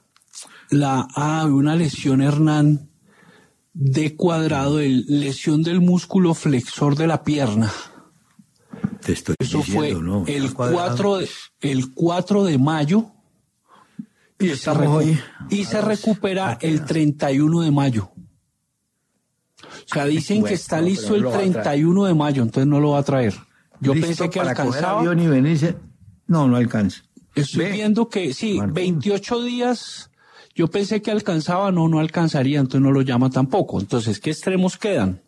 una lesión, Hernán, de Cuadrado, lesión del músculo flexor de la pierna. Te estoy Eso diciendo, fue ¿no? el 4 de mayo y se recupera el 31 de mayo. O sea, dicen que está listo el 31 de mayo, entonces no lo va a traer. Yo pensé que alcanzaba. Avión y venirse. No alcanza. Estoy viendo que sí, Martín. 28 días. Yo pensé que alcanzaba, no alcanzaría, entonces no lo llama tampoco. Entonces, ¿qué extremos quedan?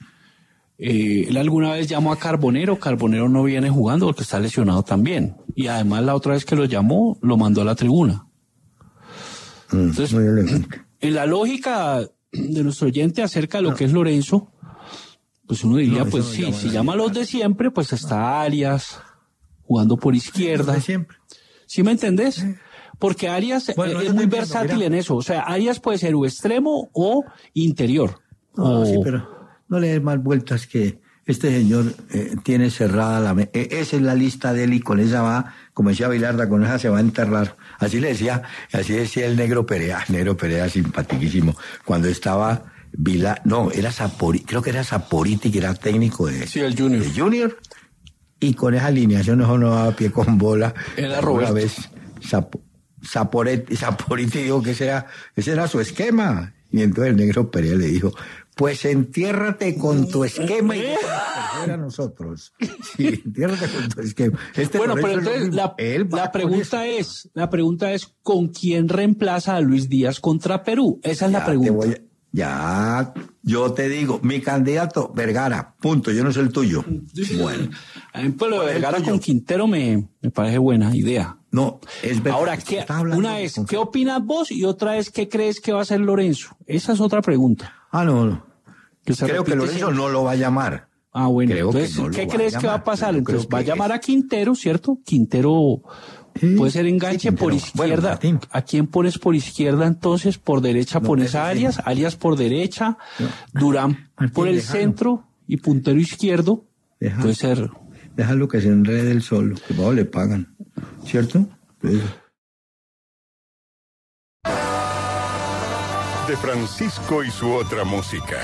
Él alguna vez llamó a Carbonero no viene jugando porque está lesionado también. Y además la otra vez que lo llamó, lo mandó a la tribuna. Entonces, en la lógica de nuestro oyente acerca de lo que es Lorenzo, pues uno diría, pues sí, si llama a los de siempre, pues está Arias jugando por izquierda. De siempre. ¿Sí me entendés? Porque Arias es muy versátil en eso. O sea, Arias puede ser o extremo o interior. Sí, pero no le des más vueltas que este señor tiene cerrada la... esa es la lista de él y con esa va, como decía Vilarda, con esa se va a enterrar. Así decía el Negro Perea simpaticísimo. Cuando estaba creo que era Saporiti, que era técnico de... Sí, el Junior. De Junior. Y con esa alineación no daba pie con bola. Era Roberto. Una vez Saporiti dijo que ese era su esquema. Y entonces el Negro Perea le dijo, pues entiérrate con tu esquema y déjame a nosotros. Sí, entiérrate con tu esquema. Bueno, pero entonces la pregunta es ¿con quién reemplaza a Luis Díaz contra Perú? Esa es la pregunta. Yo te digo, mi candidato, Vergara, punto, yo no soy el tuyo. Bueno. A mí pues lo de Vergara con Quintero me parece buena idea. No, es verdad. Ahora, una es, ¿qué opinas vos? Y otra es, ¿qué crees que va a hacer Lorenzo? Esa es otra pregunta. No. Creo que Lorenzo no lo va a llamar. Bueno, entonces, ¿qué crees que va a pasar? Entonces, va a llamar a Quintero, ¿cierto? Quintero puede ser enganche por izquierda. Bueno, ¿a quién pones por izquierda entonces? Por derecha pones a Arias por derecha, Durán por el centro y puntero izquierdo. Puede ser. Déjalo que se enrede el solo, que luego le pagan, ¿cierto? De Francisco y su otra música.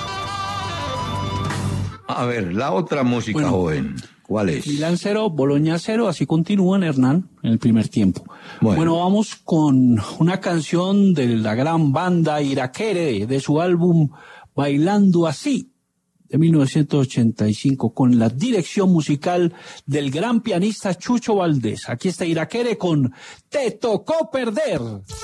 A ver, la otra música, joven. ¿Cuál es? Milán 0, Boloña 0, así continúan, Hernán, en el primer tiempo. Bueno, vamos con una canción de la gran banda Irakere, de su álbum Bailando Así, de 1985, con la dirección musical del gran pianista Chucho Valdés. Aquí está Irakere con Te Tocó Perder.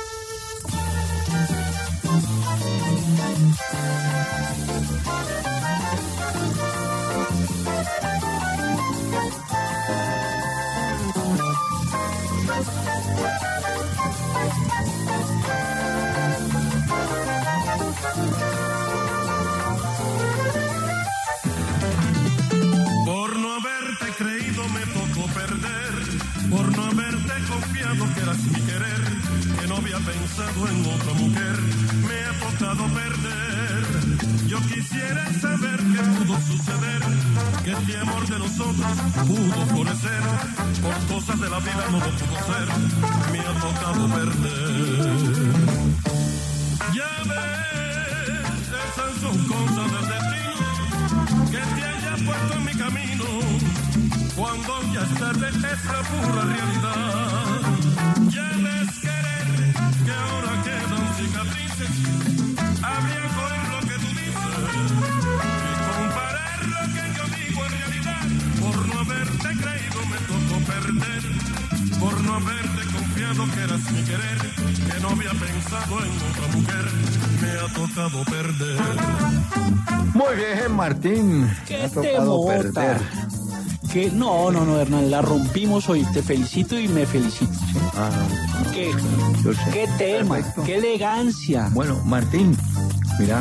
Por no haberte creído me tocó perder, por no haberte confiado que eras mi querer, que no había pensado en otra mujer, me ha tocado perder. Yo quisiera saber qué pudo suceder, que este amor de nosotros pudo florecer. Por cosas de la vida no lo pudo ser, me ha tocado perder. Ya ves, esas son cosas del destino que te haya puesto en mi camino. Cuando ya es tarde es la pura realidad. Ya ves querer que ahora quedan cicatrices. Habría que oír lo que tú dices y comparar lo que yo digo en realidad. Por no haberte creído me tocó perder. Por no haberte confiado que eras mi querer, que no había pensado en otra mujer, me ha tocado perder. Muy bien, Martín. ¿Qué Me ha te tocado bota? perder. Que no, Hernán, la rompimos hoy. Te felicito y me felicito. ¿Qué, Yo sé. qué tema? Perfecto. ¿Qué elegancia? Bueno, Martín, mira,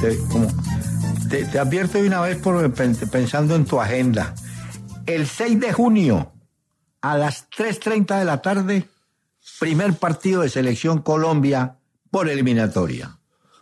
te advierto de una vez pensando en tu agenda. El 6 de junio, a las 3:30 de la tarde, primer partido de Selección Colombia por eliminatoria.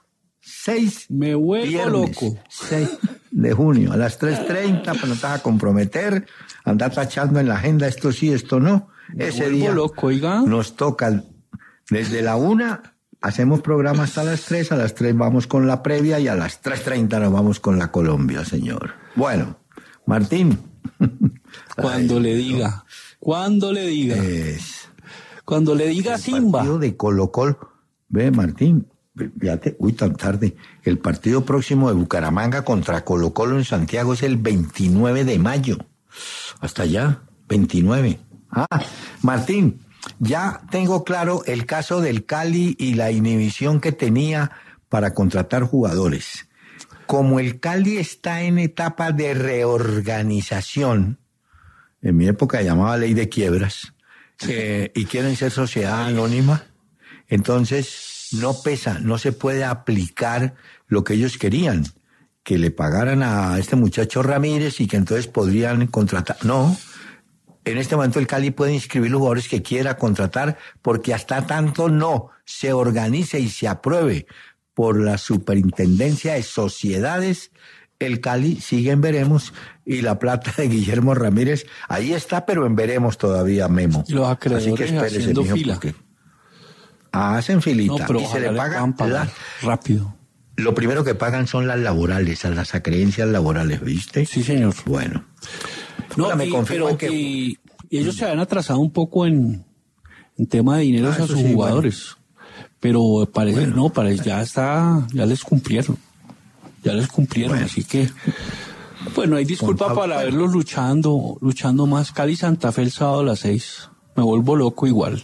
6 Me vuelvo viernes, loco. 6 de junio, a las 3:30, para no te vas a comprometer, andar tachando en la agenda esto sí, esto no. Ese vuelvo día loco, oiga. nos toca desde la 1, hacemos programa hasta las 3, a las 3 vamos con la previa y a las 3:30 nos vamos con la Colombia, señor. Bueno, Martín. Cuando Ay, le diga. Cuando le diga. Cuando le diga el Simba. partido de Colo-Colo. Ve, Martín, fíjate, tan tarde. El partido próximo de Bucaramanga contra Colo-Colo en Santiago es el 29 de mayo. Hasta allá, 29. Martín, ya tengo claro el caso del Cali y la inhibición que tenía para contratar jugadores. Como el Cali está en etapa de reorganización, en mi época llamaba ley de quiebras, y quieren ser sociedad anónima, entonces no pesa, no se puede aplicar lo que ellos querían, que le pagaran a este muchacho Ramírez y que entonces podrían contratar. No, en este momento el Cali puede inscribir los jugadores que quiera contratar, porque hasta tanto no se organice y se apruebe por la Superintendencia de Sociedades, el Cali sigue en veremos y la plata de Guillermo Ramírez ahí está, pero en veremos todavía, Memo. Y los acreedores así que espérese, haciendo mijo, fila. porque hacen filita No, pero y se le ojalá paga pagar rápido. lo primero que pagan son las laborales, a las acreencias laborales, ¿viste? Sí, señor. Bueno. No, Ahora me confirman pero que... y ellos se habían atrasado un poco en tema de dinero a eso sus sí, jugadores. Pero parece, ya les cumplieron. Ya les cumplieron, Bueno. así que... Bueno, hay disculpa Juan Pablo, para verlos luchando más. Cali Santa Fe el sábado a las 6. Me vuelvo loco igual.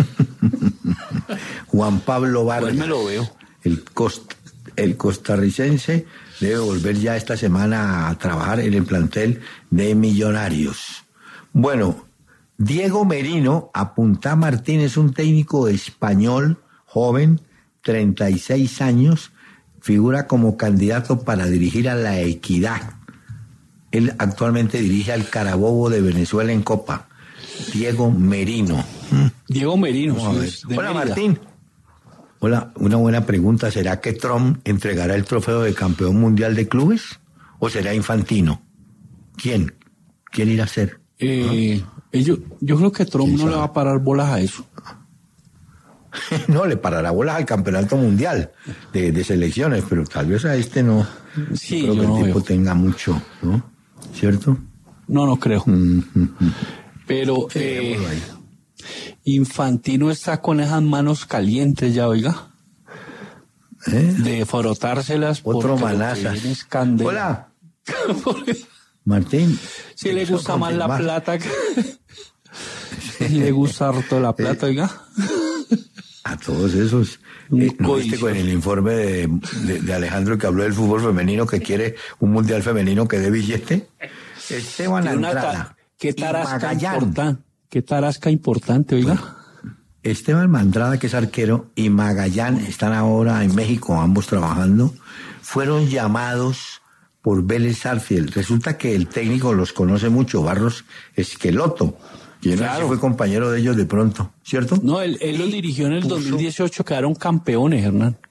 Juan Pablo Vargas. Igual me lo veo. El costarricense debe volver ya esta semana a trabajar en el plantel de Millonarios. Bueno, Diego Merino, apunta Martínez, un técnico español, joven, 36 años, figura como candidato para dirigir a La Equidad. Él actualmente dirige al Carabobo de Venezuela en Copa. Diego Merino. Diego Merino. Vamos a ver. Sí, de Hola, Mérida. Martín. Hola, una buena pregunta. ¿Será que Trump entregará el trofeo de campeón mundial de clubes? ¿O será Infantino? ¿Quién irá a ser? Yo creo que Trump ¿Quién no le sabe? va a parar bolas a eso. No, le parará bolas al campeonato mundial de selecciones, pero tal vez a este no. Sí, creo yo que el no tipo veo. tenga mucho, ¿no? ¿Cierto? No creo. Pero Dejémoslo ahí. Infantino está con esas manos calientes ya, oiga. ¿Eh? De frotárselas. Otro porque lo que manazas. viene es candela. Hola, Martín. Si le quiero gusta más la confirmar. plata que... Si le gusta harto la plata, oiga. A todos esos. ¿No viste Codicio. con el informe de Alejandro que habló del fútbol femenino que quiere un mundial femenino que dé billete? Esteban Tiene una Andrada qué y tarasca Magallán. importante. Qué tarasca importante, oiga. Esteban Andrada, que es arquero, y Magallán están ahora en México, ambos trabajando, fueron llamados por Vélez Sarsfield. Resulta que el técnico los conoce mucho, Barros Esqueloto, quien Claro. fue compañero de ellos de pronto, ¿cierto? No, él los dirigió en el 2018, quedaron campeones, Hernán.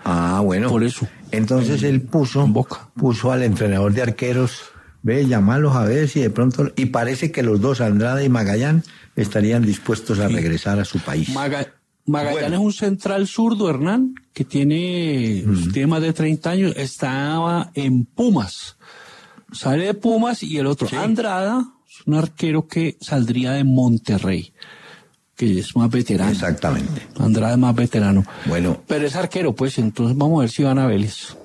Ah, bueno. Por eso. Entonces él puso al entrenador de arqueros, ve, llamarlos a ver si de pronto, y parece que los dos, Andrade y Magallán, estarían dispuestos a regresar a su país. Magallán es un central zurdo, Hernán, que tiene más de 30 años, estaba en Pumas, sale de Pumas, y el otro, Andrada, es un arquero que saldría de Monterrey, que es más veterano. Exactamente. Andrada es más veterano. Bueno. Pero es arquero, pues, entonces vamos a ver si van a Vélez.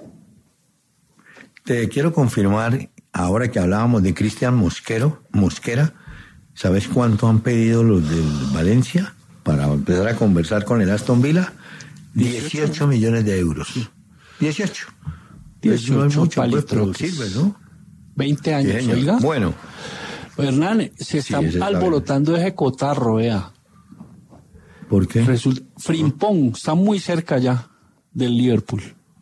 Te quiero confirmar, ahora que hablábamos de Cristian Mosquera, ¿sabes cuánto han pedido los del Valencia para empezar a conversar con el Aston Villa? 18 millones de euros. 18. No hay mucho, pues, pero sirve, ¿no? 20 años, sí, oiga. Bueno. Hernán, se está alborotando ese cotarro, vea. ¿Por qué? Frimpong está muy cerca ya del Liverpool.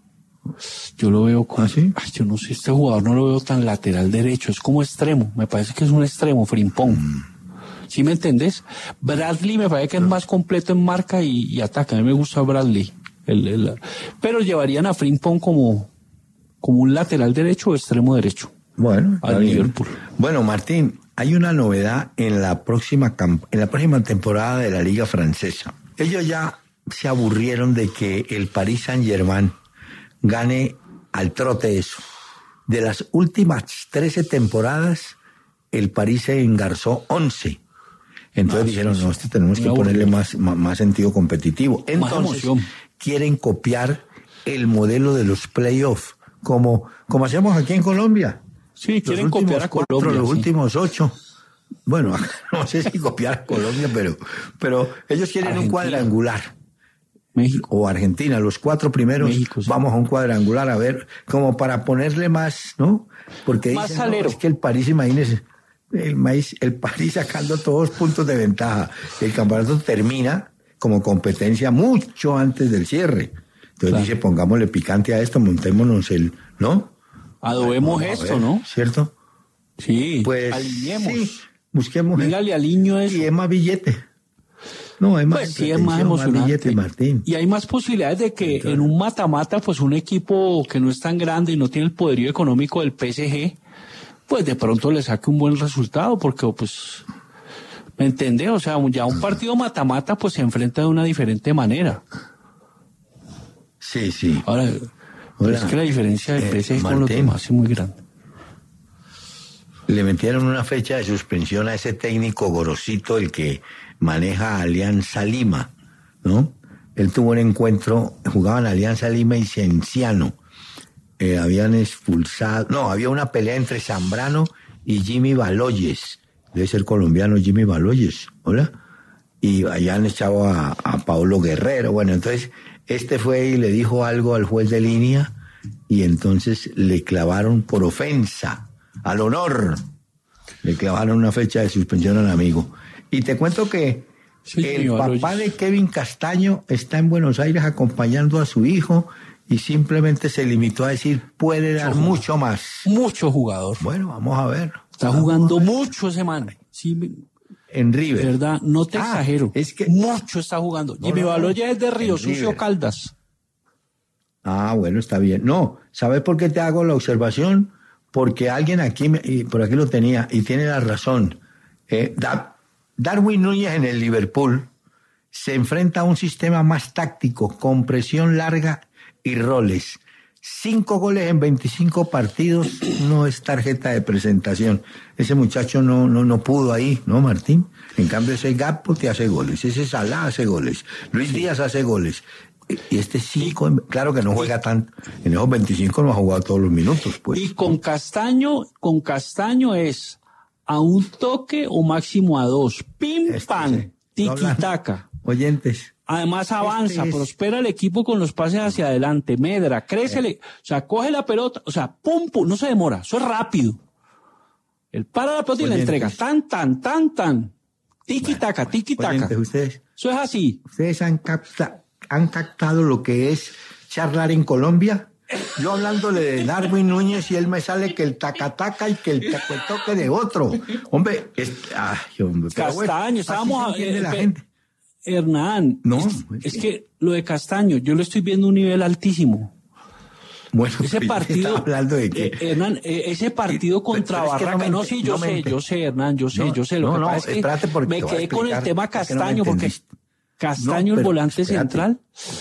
Yo lo veo como... ¿Ah, sí? Ay, yo no sé, este jugador no lo veo tan lateral derecho, es como extremo. Me parece que es un extremo, Frimpong. ¿Sí me entendés? Bradley me parece que es más completo en marca y ataca. A mí me gusta Bradley. Pero llevarían a Frimpong como un lateral derecho o extremo derecho. Bueno, al Liverpool. Bueno, Martín, hay una novedad en la próxima temporada de la Liga Francesa. Ellos ya se aburrieron de que el Paris Saint-Germain gane al trote eso. De las últimas 13 temporadas, el París se engarzó 11. Entonces dijeron, no, tenemos que ponerle más sentido competitivo. Entonces, quieren copiar el modelo de los playoffs, como hacemos aquí en Colombia. Sí, quieren copiar a Colombia. Los últimos 8. Bueno, no sé si copiar a Colombia, pero ellos quieren Argentina, un cuadrangular. México. O Argentina, los 4 primeros, México, sí. Vamos a un cuadrangular, a ver, como para ponerle más, ¿no? Porque más dicen, salero. No, es que el París, imagínese, el París sacando todos puntos de ventaja. El campeonato termina como competencia mucho antes del cierre. Entonces dice, pongámosle picante a esto, montémonos ¿no? Adobemos esto, ¿no? ¿Cierto? Sí, pues alineemos. Sí, busquemos. Dígale al niño eso. Y es más billete. No, es más, pues sí, es más emocionante. Más billete, Martín. Y hay más posibilidades de que en un mata-mata, pues un equipo que no es tan grande y no tiene el poderío económico del PSG, pues de pronto le saque un buen resultado, porque pues, ¿me entendés? O sea, ya un partido mata-mata pues se enfrenta de una diferente manera. Sí, sí. Ahora, es que la diferencia del PSG con los demás es muy grande. Le metieron una fecha de suspensión a ese técnico Gorosito, el que maneja Alianza Lima, ¿no? Él tuvo un encuentro, jugaban Alianza Lima y Cienciano. Habían expulsado, no, había una pelea entre Zambrano y Jimmy Baloyes. Debe ser colombiano Jimmy Baloyes, ¿hola? Y habían echado a Paulo Guerrero. Bueno, entonces este fue y le dijo algo al juez de línea y entonces le clavaron por ofensa al honor. Le clavaron una fecha de suspensión al amigo. Y te cuento que el papá de Kevin Castaño está en Buenos Aires acompañando a su hijo y simplemente se limitó a decir, puede dar mucho más. Mucho jugador. Bueno, vamos a ver. Está jugando mucho ese man. Sí, en River. De verdad, no te exagero. Es que mucho está jugando. Jimmy Baloyes es de Río Sucio, Caldas. Ah, bueno, está bien. No, ¿sabes por qué te hago la observación? Porque alguien aquí, por aquí lo tenía, y tiene la razón. Darwin Núñez en el Liverpool se enfrenta a un sistema más táctico, con presión larga y roles. 5 goles en 25 partidos no es tarjeta de presentación. Ese muchacho no pudo ahí, ¿no, Martín? En cambio, ese Gakpo te hace goles, ese Salah hace goles, Luis Díaz hace goles. Y este 5, claro que no juega tanto. En esos 25 no ha jugado todos los minutos, pues. Y con Castaño es a un toque o máximo a 2. Pim, pam, tiki-taka. Oyentes. Además avanza, prospera el equipo con los pases hacia adelante, medra, crécele, o sea, coge la pelota, o sea, pum, pum, no se demora, eso es rápido. Él para la pelota y la entrega, tan, tiki-taka, tiki-taka. Ustedes, eso es así. Ustedes han captado lo que es charlar en Colombia. Yo hablándole de Darwin Núñez y él me sale que el taca-taca y que el toque de otro. Hombre, Castaño, estábamos la gente. Hernán, No, es que lo de Castaño, yo lo estoy viendo a un nivel altísimo. Bueno, Ese pero partido, estaba hablando de que Hernán, ese partido contra pero es que Barranca, no no, me sí, ent- yo no me sé, ent- yo sé, Hernán, yo sé. Lo No, que no, pasa es que espérate porque me te voy a quedé con el explicar tema por qué no me Castaño, porque entendiste. Castaño, No, el pero volante espérate. central.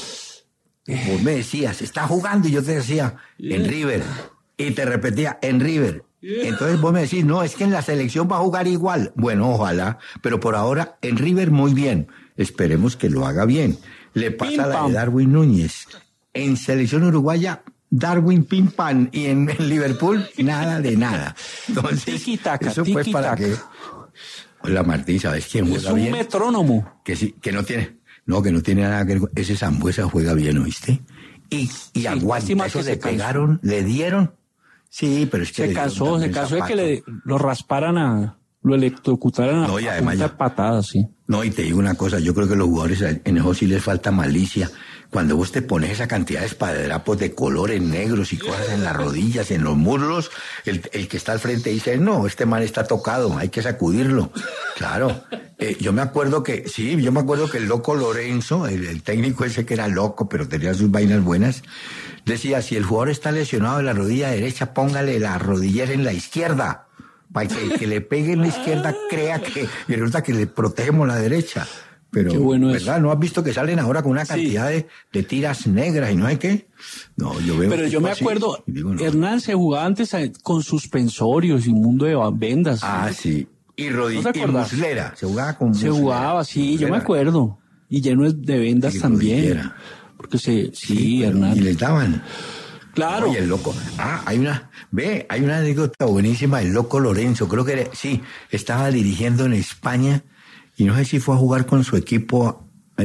Vos me decías, está jugando, y yo te decía, en River, y te repetía, en River. Entonces vos me decís, no, es que en la selección va a jugar igual. Bueno, ojalá, pero por ahora en River muy bien. Esperemos que lo haga bien. Le pasa Pim, la pam. de Darwin Núñez. En selección uruguaya, Darwin pim pam, y en Liverpool, nada de nada. Entonces, Tiki-taka, eso fue para tiki-taka. que... Hola Martín, ¿sabes quién Es juega un bien? metrónomo. Que sí, que no tiene nada que ver con... Ese Sambuesa juega bien, ¿oíste? Y aguanta, lástima eso que le se cansó. pegaron, le dieron. Sí, pero es que Se le dieron cansó también de que zapato. lo rasparan lo electrocutaran No, y a además punta ya- de patadas, sí. No, y te digo una cosa, yo creo que los jugadores en eso sí les falta malicia. Cuando vos te pones esa cantidad de espadrapos de colores negros y cosas en las rodillas, en los muslos, el que está al frente dice, no, este man está tocado, hay que sacudirlo. Claro, yo me acuerdo que el loco Lorenzo, el técnico ese que era loco, pero tenía sus vainas buenas, decía, si el jugador está lesionado de la rodilla derecha, póngale la rodillera en la izquierda. Para que el que le pegue en la izquierda crea que, y resulta que le protegemos la derecha. Pero, Qué bueno ¿verdad? ¿No has visto que salen ahora con una cantidad de tiras negras y no hay qué? No, yo veo. Pero yo me así, acuerdo, y digo, no. Hernán se jugaba antes con suspensorios y mundo de vendas. Ah, sí. Y ¿No te y acuerdas? muslera. Se jugaba con Se muslera. jugaba, sí, yo me Muslera. acuerdo. Y lleno de vendas Y también. rodillera. Porque sí, pero- Hernán. Y les daban. Claro. Oye, el loco. Hay una anécdota buenísima del loco Lorenzo. Creo que estaba dirigiendo en España y no sé si fue a jugar con su equipo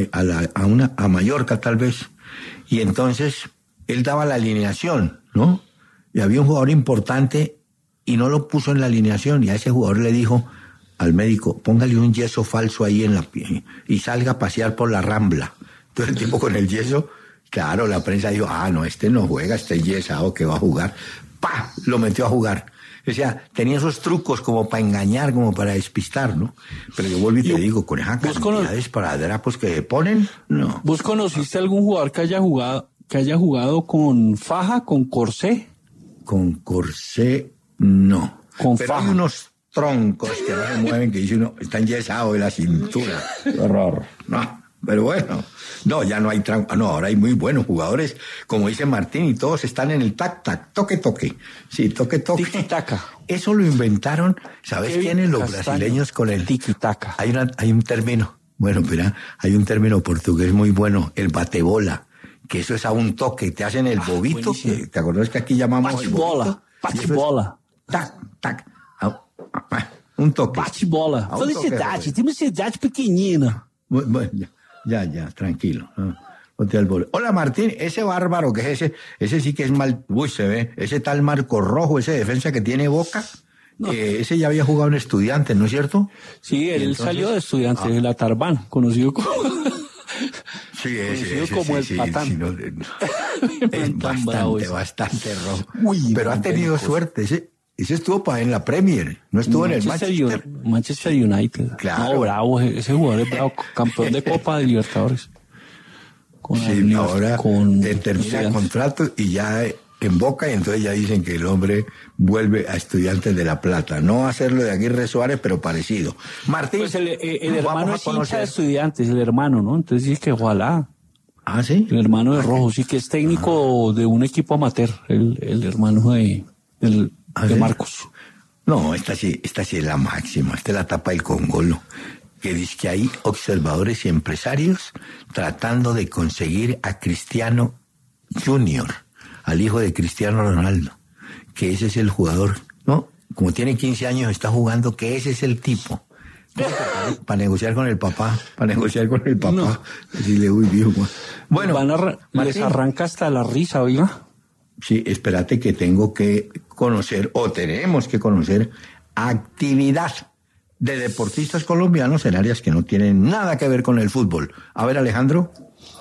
a Mallorca tal vez. Y entonces él daba la alineación, ¿no? Y había un jugador importante y no lo puso en la alineación y a ese jugador le dijo al médico, póngale un yeso falso ahí en la pie y salga a pasear por la Rambla. Entonces el tipo con el yeso, claro, la prensa dijo, no, este no juega, este yesado que va a jugar. ¡Pah! Lo metió a jugar. O sea, tenía esos trucos como para engañar, como para despistar, ¿no? Pero yo vuelvo y te digo, con esa cantidad de esparadrapos que ponen, no. ¿Vos conociste algún jugador que haya jugado con faja, con corsé? Con corsé, no. Con Pero faja. hay unos troncos que no se mueven, que dice uno, están yesados de la cintura. Qué horror. No, pero bueno. No, ya no hay no, ahora hay muy buenos jugadores, como dice Martín, y todos están en el tac-tac, toque-toque. Sí, toque-toque. Tiki-taka. Eso lo inventaron, ¿sabes Kevin quiénes? Los Castaño. brasileños con el Tiki-taka. Hay un término, bueno, mira, hay un término portugués muy bueno, el batebola, que eso es a un toque, te hacen el bobito, buenísimo. que, ¿te acuerdas que aquí llamamos el Bate-bola. bobito? Y eso es Bate-bola. Tac, tac, un toque. Bate-bola. A un toque, Felicidade. Tem uma cidade pequenina. Bueno, ya, tranquilo. No te albores. Hola Martín, ese bárbaro que es ese sí que es mal, se ve, ese tal Marco Rojo, ese defensa que tiene Boca, ese ya había jugado en Estudiantes, ¿no es cierto? Sí, él entonces- salió de estudiante de la Tarbán, conocido como... Sí, Conocido como el patán. sí, no, es Tan bravo ese. bastante rojo. Uy, pero ha no, tenido qué cosa. suerte, ese estuvo en la Premier, no estuvo en el Manchester. Manchester United. Claro. No, bravo, ese jugador es bravo, campeón de Copa de Libertadores. Con Sí, ahora termina el Estudiantes. contrato y ya en Boca, y entonces ya dicen que el hombre vuelve a Estudiantes de La Plata. No hacerlo de Aguirre Suárez, pero parecido. Martín, Pues el vamos hermano a es hincha conocer. de Estudiantes, el hermano, ¿no? Entonces sí que ojalá. Ah, ¿sí? El hermano de Rojo, sí que es técnico de un equipo amateur, el hermano de ¿Sí? Marcos. No, esta sí es la máxima. Esta es la tapa del Congolo. Que dice que hay observadores y empresarios tratando de conseguir a Cristiano Junior, al hijo de Cristiano Ronaldo, que ese es el jugador, ¿no? Como tiene 15 años, está jugando, que ese es el tipo. Para negociar con el papá, No. Decirle, uy, viejo. Bueno, les Martín, arranca hasta la risa, oiga. sí, espérate que tengo que conocer, o tenemos que conocer, actividad de deportistas colombianos en áreas que no tienen nada que ver con el fútbol. A ver, Alejandro.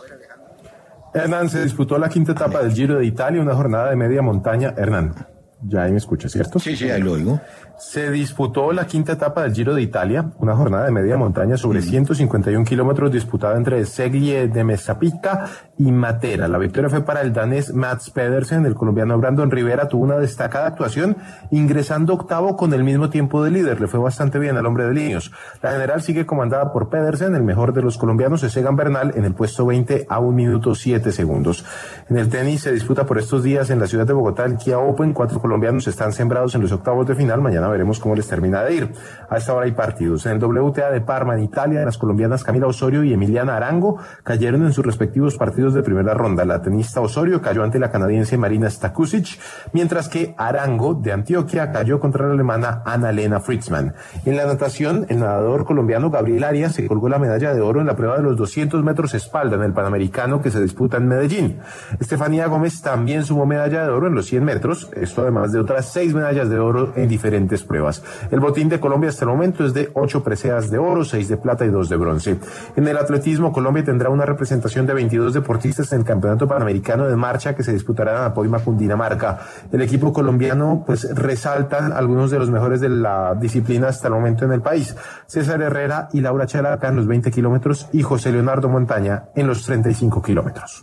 Hernán, se disputó la quinta etapa del Giro de Italia, una jornada de media montaña. Hernán, ya ahí me escucha, ¿cierto? Sí, ahí lo oigo. Se disputó la quinta etapa del Giro de Italia, una jornada de media montaña sobre 151 kilómetros disputada entre Seglie de Messapica y Matera. La victoria fue para el danés Mats Pedersen. El colombiano Brandon Rivera tuvo una destacada actuación, ingresando octavo con el mismo tiempo de líder. Le fue bastante bien al hombre de Linios. La general sigue comandada por Pedersen. El mejor de los colombianos es Egan Bernal en el puesto 20 a 1 minuto 7 segundos. En el tenis se disputa por estos días en la ciudad de Bogotá el Kia Open. 4 colombianos están sembrados en los octavos de final. Mañana veremos cómo les termina de ir. A esta hora hay partidos. En el WTA de Parma, en Italia, las colombianas Camila Osorio y Emiliana Arango cayeron en sus respectivos partidos de primera ronda. La tenista Osorio cayó ante la canadiense Marina Stakusic, mientras que Arango, de Antioquia, cayó contra la alemana Anna-Lena Fritzmann. En la natación, el nadador colombiano Gabriel Arias se colgó la medalla de oro en la prueba de los 200 metros espalda en el Panamericano que se disputa en Medellín. Estefanía Gómez también sumó medalla de oro en los 100 metros, esto además de otras 6 medallas de oro en diferentes pruebas. El botín de Colombia hasta el momento es de 8 preseas de oro, 6 de plata y 2 de bronce. En el atletismo, Colombia tendrá una representación de 22 deportistas en el Campeonato Panamericano de Marcha que se disputará en Apoima, Cundinamarca. El equipo colombiano resaltan algunos de los mejores de la disciplina hasta el momento en el país. César Herrera y Laura Chalaca en los 20 kilómetros y José Leonardo Montaña en los 35 kilómetros.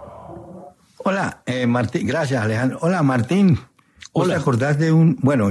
Hola, Martín. Gracias, Alejandro. Hola, Martín. ¿Vos te acordás de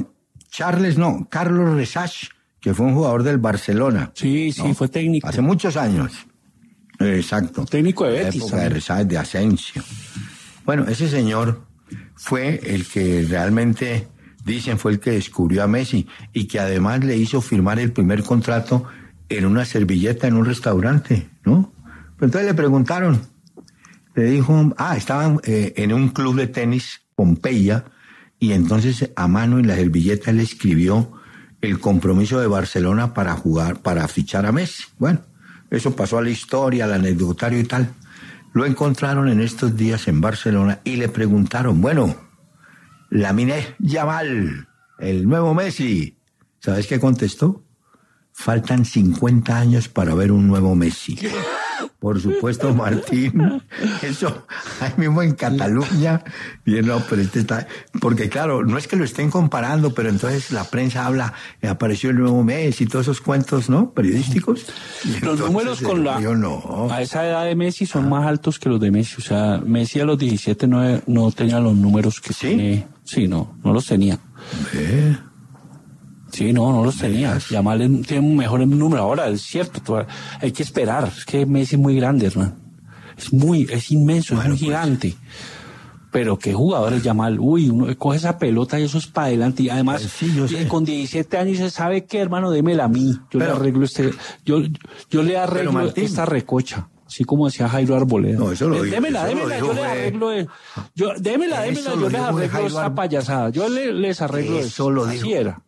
Carlos Resach, que fue un jugador del Barcelona? Sí, ¿no? Fue técnico. Hace muchos años. Exacto. Técnico de Betis. La época de Resach, de Asensio. Bueno, ese señor fue el que realmente, dicen, fue el que descubrió a Messi y que además le hizo firmar el primer contrato en una servilleta en un restaurante, ¿no? Pero entonces le preguntaron, le dijo, estaban en un club de tenis, Pompeya, y entonces a mano en la servilleta le escribió el compromiso de Barcelona para fichar a Messi. Bueno, eso pasó a la historia, al anecdotario y tal. Lo encontraron en estos días en Barcelona y le preguntaron, bueno, Lamine Yamal, el nuevo Messi. ¿Sabes qué contestó? Faltan 50 años para ver un nuevo Messi. Por supuesto, Martín, eso ahí mismo en Cataluña, y no, pero porque claro, no es que lo estén comparando, pero entonces la prensa habla, apareció el nuevo Messi y todos esos cuentos, ¿no? Periodísticos. Los números a esa edad de Messi son más altos que los de Messi, o sea, Messi a los 17 no tenía los números que tiene. Sí, no los tenía. Sí, no los tenía. Yamal tiene un mejor número. Ahora, es cierto, hay que esperar. Es que Messi es muy grande, hermano. Es inmenso, es muy gigante. Pero qué jugador es Yamal. Uno coge esa pelota y eso es para adelante. Y además, con 17 años se sabe que, hermano, démela a mí. Yo le arreglo yo le arreglo esta recocha. Así como decía Jairo Arboleda. No, eso lo dijo. Démela, yo les arreglo démela, yo les arreglo esta payasada. Yo les arreglo eso. Así era.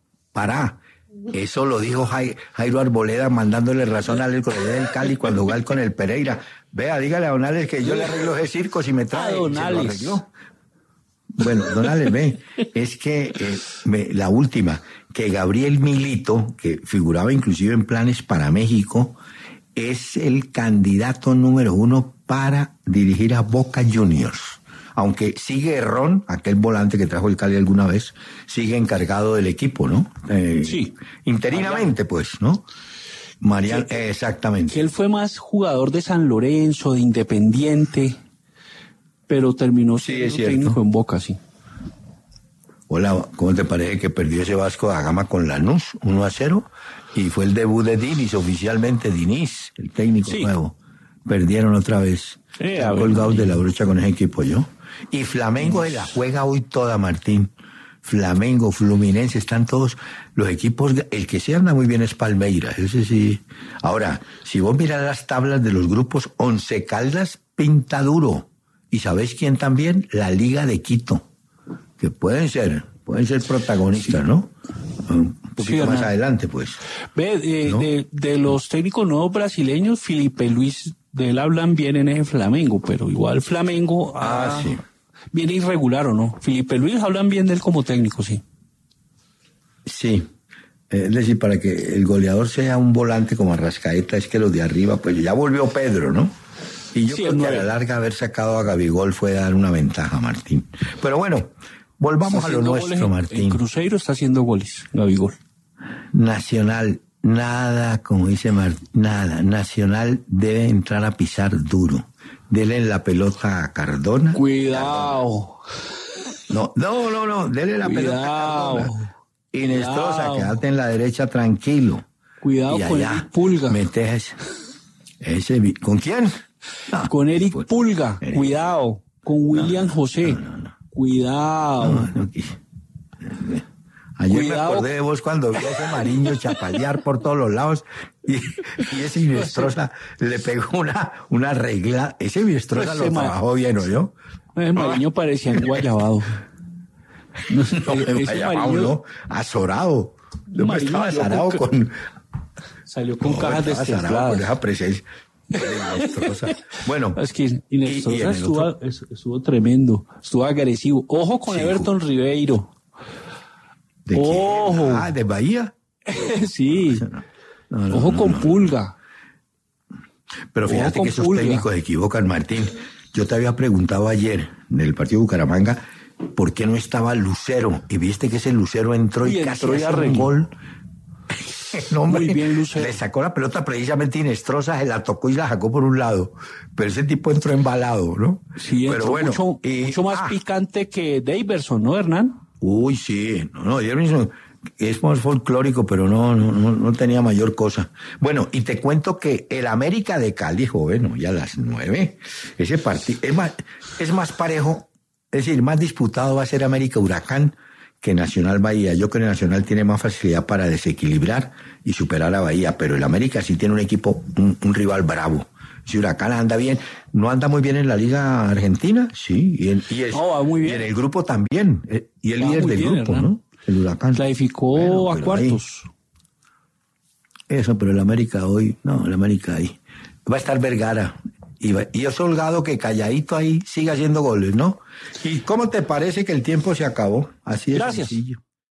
Eso lo dijo Jairo Arboleda mandándole razón a Alex Correa del Cali cuando jugó con el Pereira. Vea, dígale a Don Alex que yo le arreglo ese circo si me trae. Don se Alex. Lo arregló. Bueno, Don Alex, es que la última, que Gabriel Milito, que figuraba inclusive en planes para México, es el candidato número 1 para dirigir a Boca Juniors. Aunque sigue Herrón, aquel volante que trajo el Cali alguna vez, sigue encargado del equipo, ¿no? Sí. Interinamente, pues, ¿no? Mariano, sí, exactamente. Que él fue más jugador de San Lorenzo, de Independiente, pero terminó siendo técnico en Boca, sí. Hola, ¿cómo te parece que perdió ese Vasco da Gama con Lanús 1-0? Y fue el debut de Diniz, oficialmente Diniz, el técnico nuevo. Perdieron otra vez. Colgados de la brocha con ese equipo, yo. Y Flamengo la juega hoy toda, Martín. Flamengo, Fluminense, están todos los equipos. El que se anda muy bien es Palmeiras, ese sí. Ahora, si vos miras las tablas de los grupos, Once Caldas pinta duro. ¿Y sabés quién también? La Liga de Quito. Que pueden ser protagonistas, ¿no? Un poquito más adelante, pues. De los técnicos nuevos brasileños, Felipe Luis, de él hablan bien en ese Flamengo, pero igual Flamengo sí. Viene irregular, ¿o no? Felipe Luis hablan bien de él como técnico, sí. Sí. Es decir, para que el goleador sea un volante como Arrascaeta, es que los de arriba, pues ya volvió Pedro, ¿no? Y yo creo que a la larga haber sacado a Gabigol fue dar una ventaja, Martín. Pero bueno, Volvamos a lo haciendo nuestro, goles Martín. En Cruzeiro está haciendo goles, Gabigol. Nacional, nada, como dice Martín, nada. Nacional debe entrar a pisar duro. Dele la pelota a Cardona. Cuidado. No, dele la pelota a Cardona. Inestrosa, Cuidado. quédate en la derecha tranquilo. Cuidado Y con allá Eric Pulga. metes ese, ¿con quién? No, Con Eric pues, Pulga. Eric. Cuidado. Con William José. Cuidado. Ayer Cuidado. me acordé de vos cuando vi a ese Mariño chapalear por todos los lados y ese Inestrosa le pegó una regla. Ese Inestrosa Ese lo trabajó bien, ¿o yo? El Mariño parecía enguayabado. No sé, No, ese Mariño azorado. Yo me Mariño estaba salió azarado con... salió con cajas estaba azarado destempladas. con esa presencia. Inestrosa. Bueno, Es que y en Inestrosa el otro- estuvo tremendo, estuvo agresivo. Ojo con Sí, Everton Ribeiro. ¿de quién? Ojo. Ah, ¿de Bahía? Sí. No, Ojo con Pulga. Pero Ojo fíjate con que esos Pulga. técnicos se equivocan, Martín. Yo te había preguntado ayer, en el partido de Bucaramanga, por qué no estaba Lucero. Y viste que ese Lucero entró y Y casi entró y hace un arregló. gol. No, hombre, Muy bien, Lucero. le sacó la pelota precisamente Inestrosa, se la tocó y la sacó por un lado. Pero ese tipo entró embalado, ¿no? Sí, pero entró bueno, mucho más picante que Daverson, ¿no, Hernán? Uy, sí, Daverson es más folclórico, pero no tenía mayor cosa. Bueno, y te cuento que el América de Cali, joven, ya a las 9, ese partido es más parejo, es decir, más disputado va a ser América Huracán que Nacional Bahía. Yo creo que Nacional tiene más facilidad para desequilibrar y superar a Bahía, pero el América sí tiene un equipo, un rival bravo. Si Huracán anda bien, no anda muy bien en la Liga Argentina, sí, Va muy bien. y en el grupo también, y el Va líder muy del bien, grupo, Hernán. ¿no? El Huracán. Clasificó Bueno, a pero cuartos. Eso, pero el América hoy, no, el América ahí. Va a estar Vergara. Y es holgado que calladito ahí siga haciendo goles, ¿no? ¿Y cómo te parece que el tiempo se acabó? Así de Gracias. sencillo.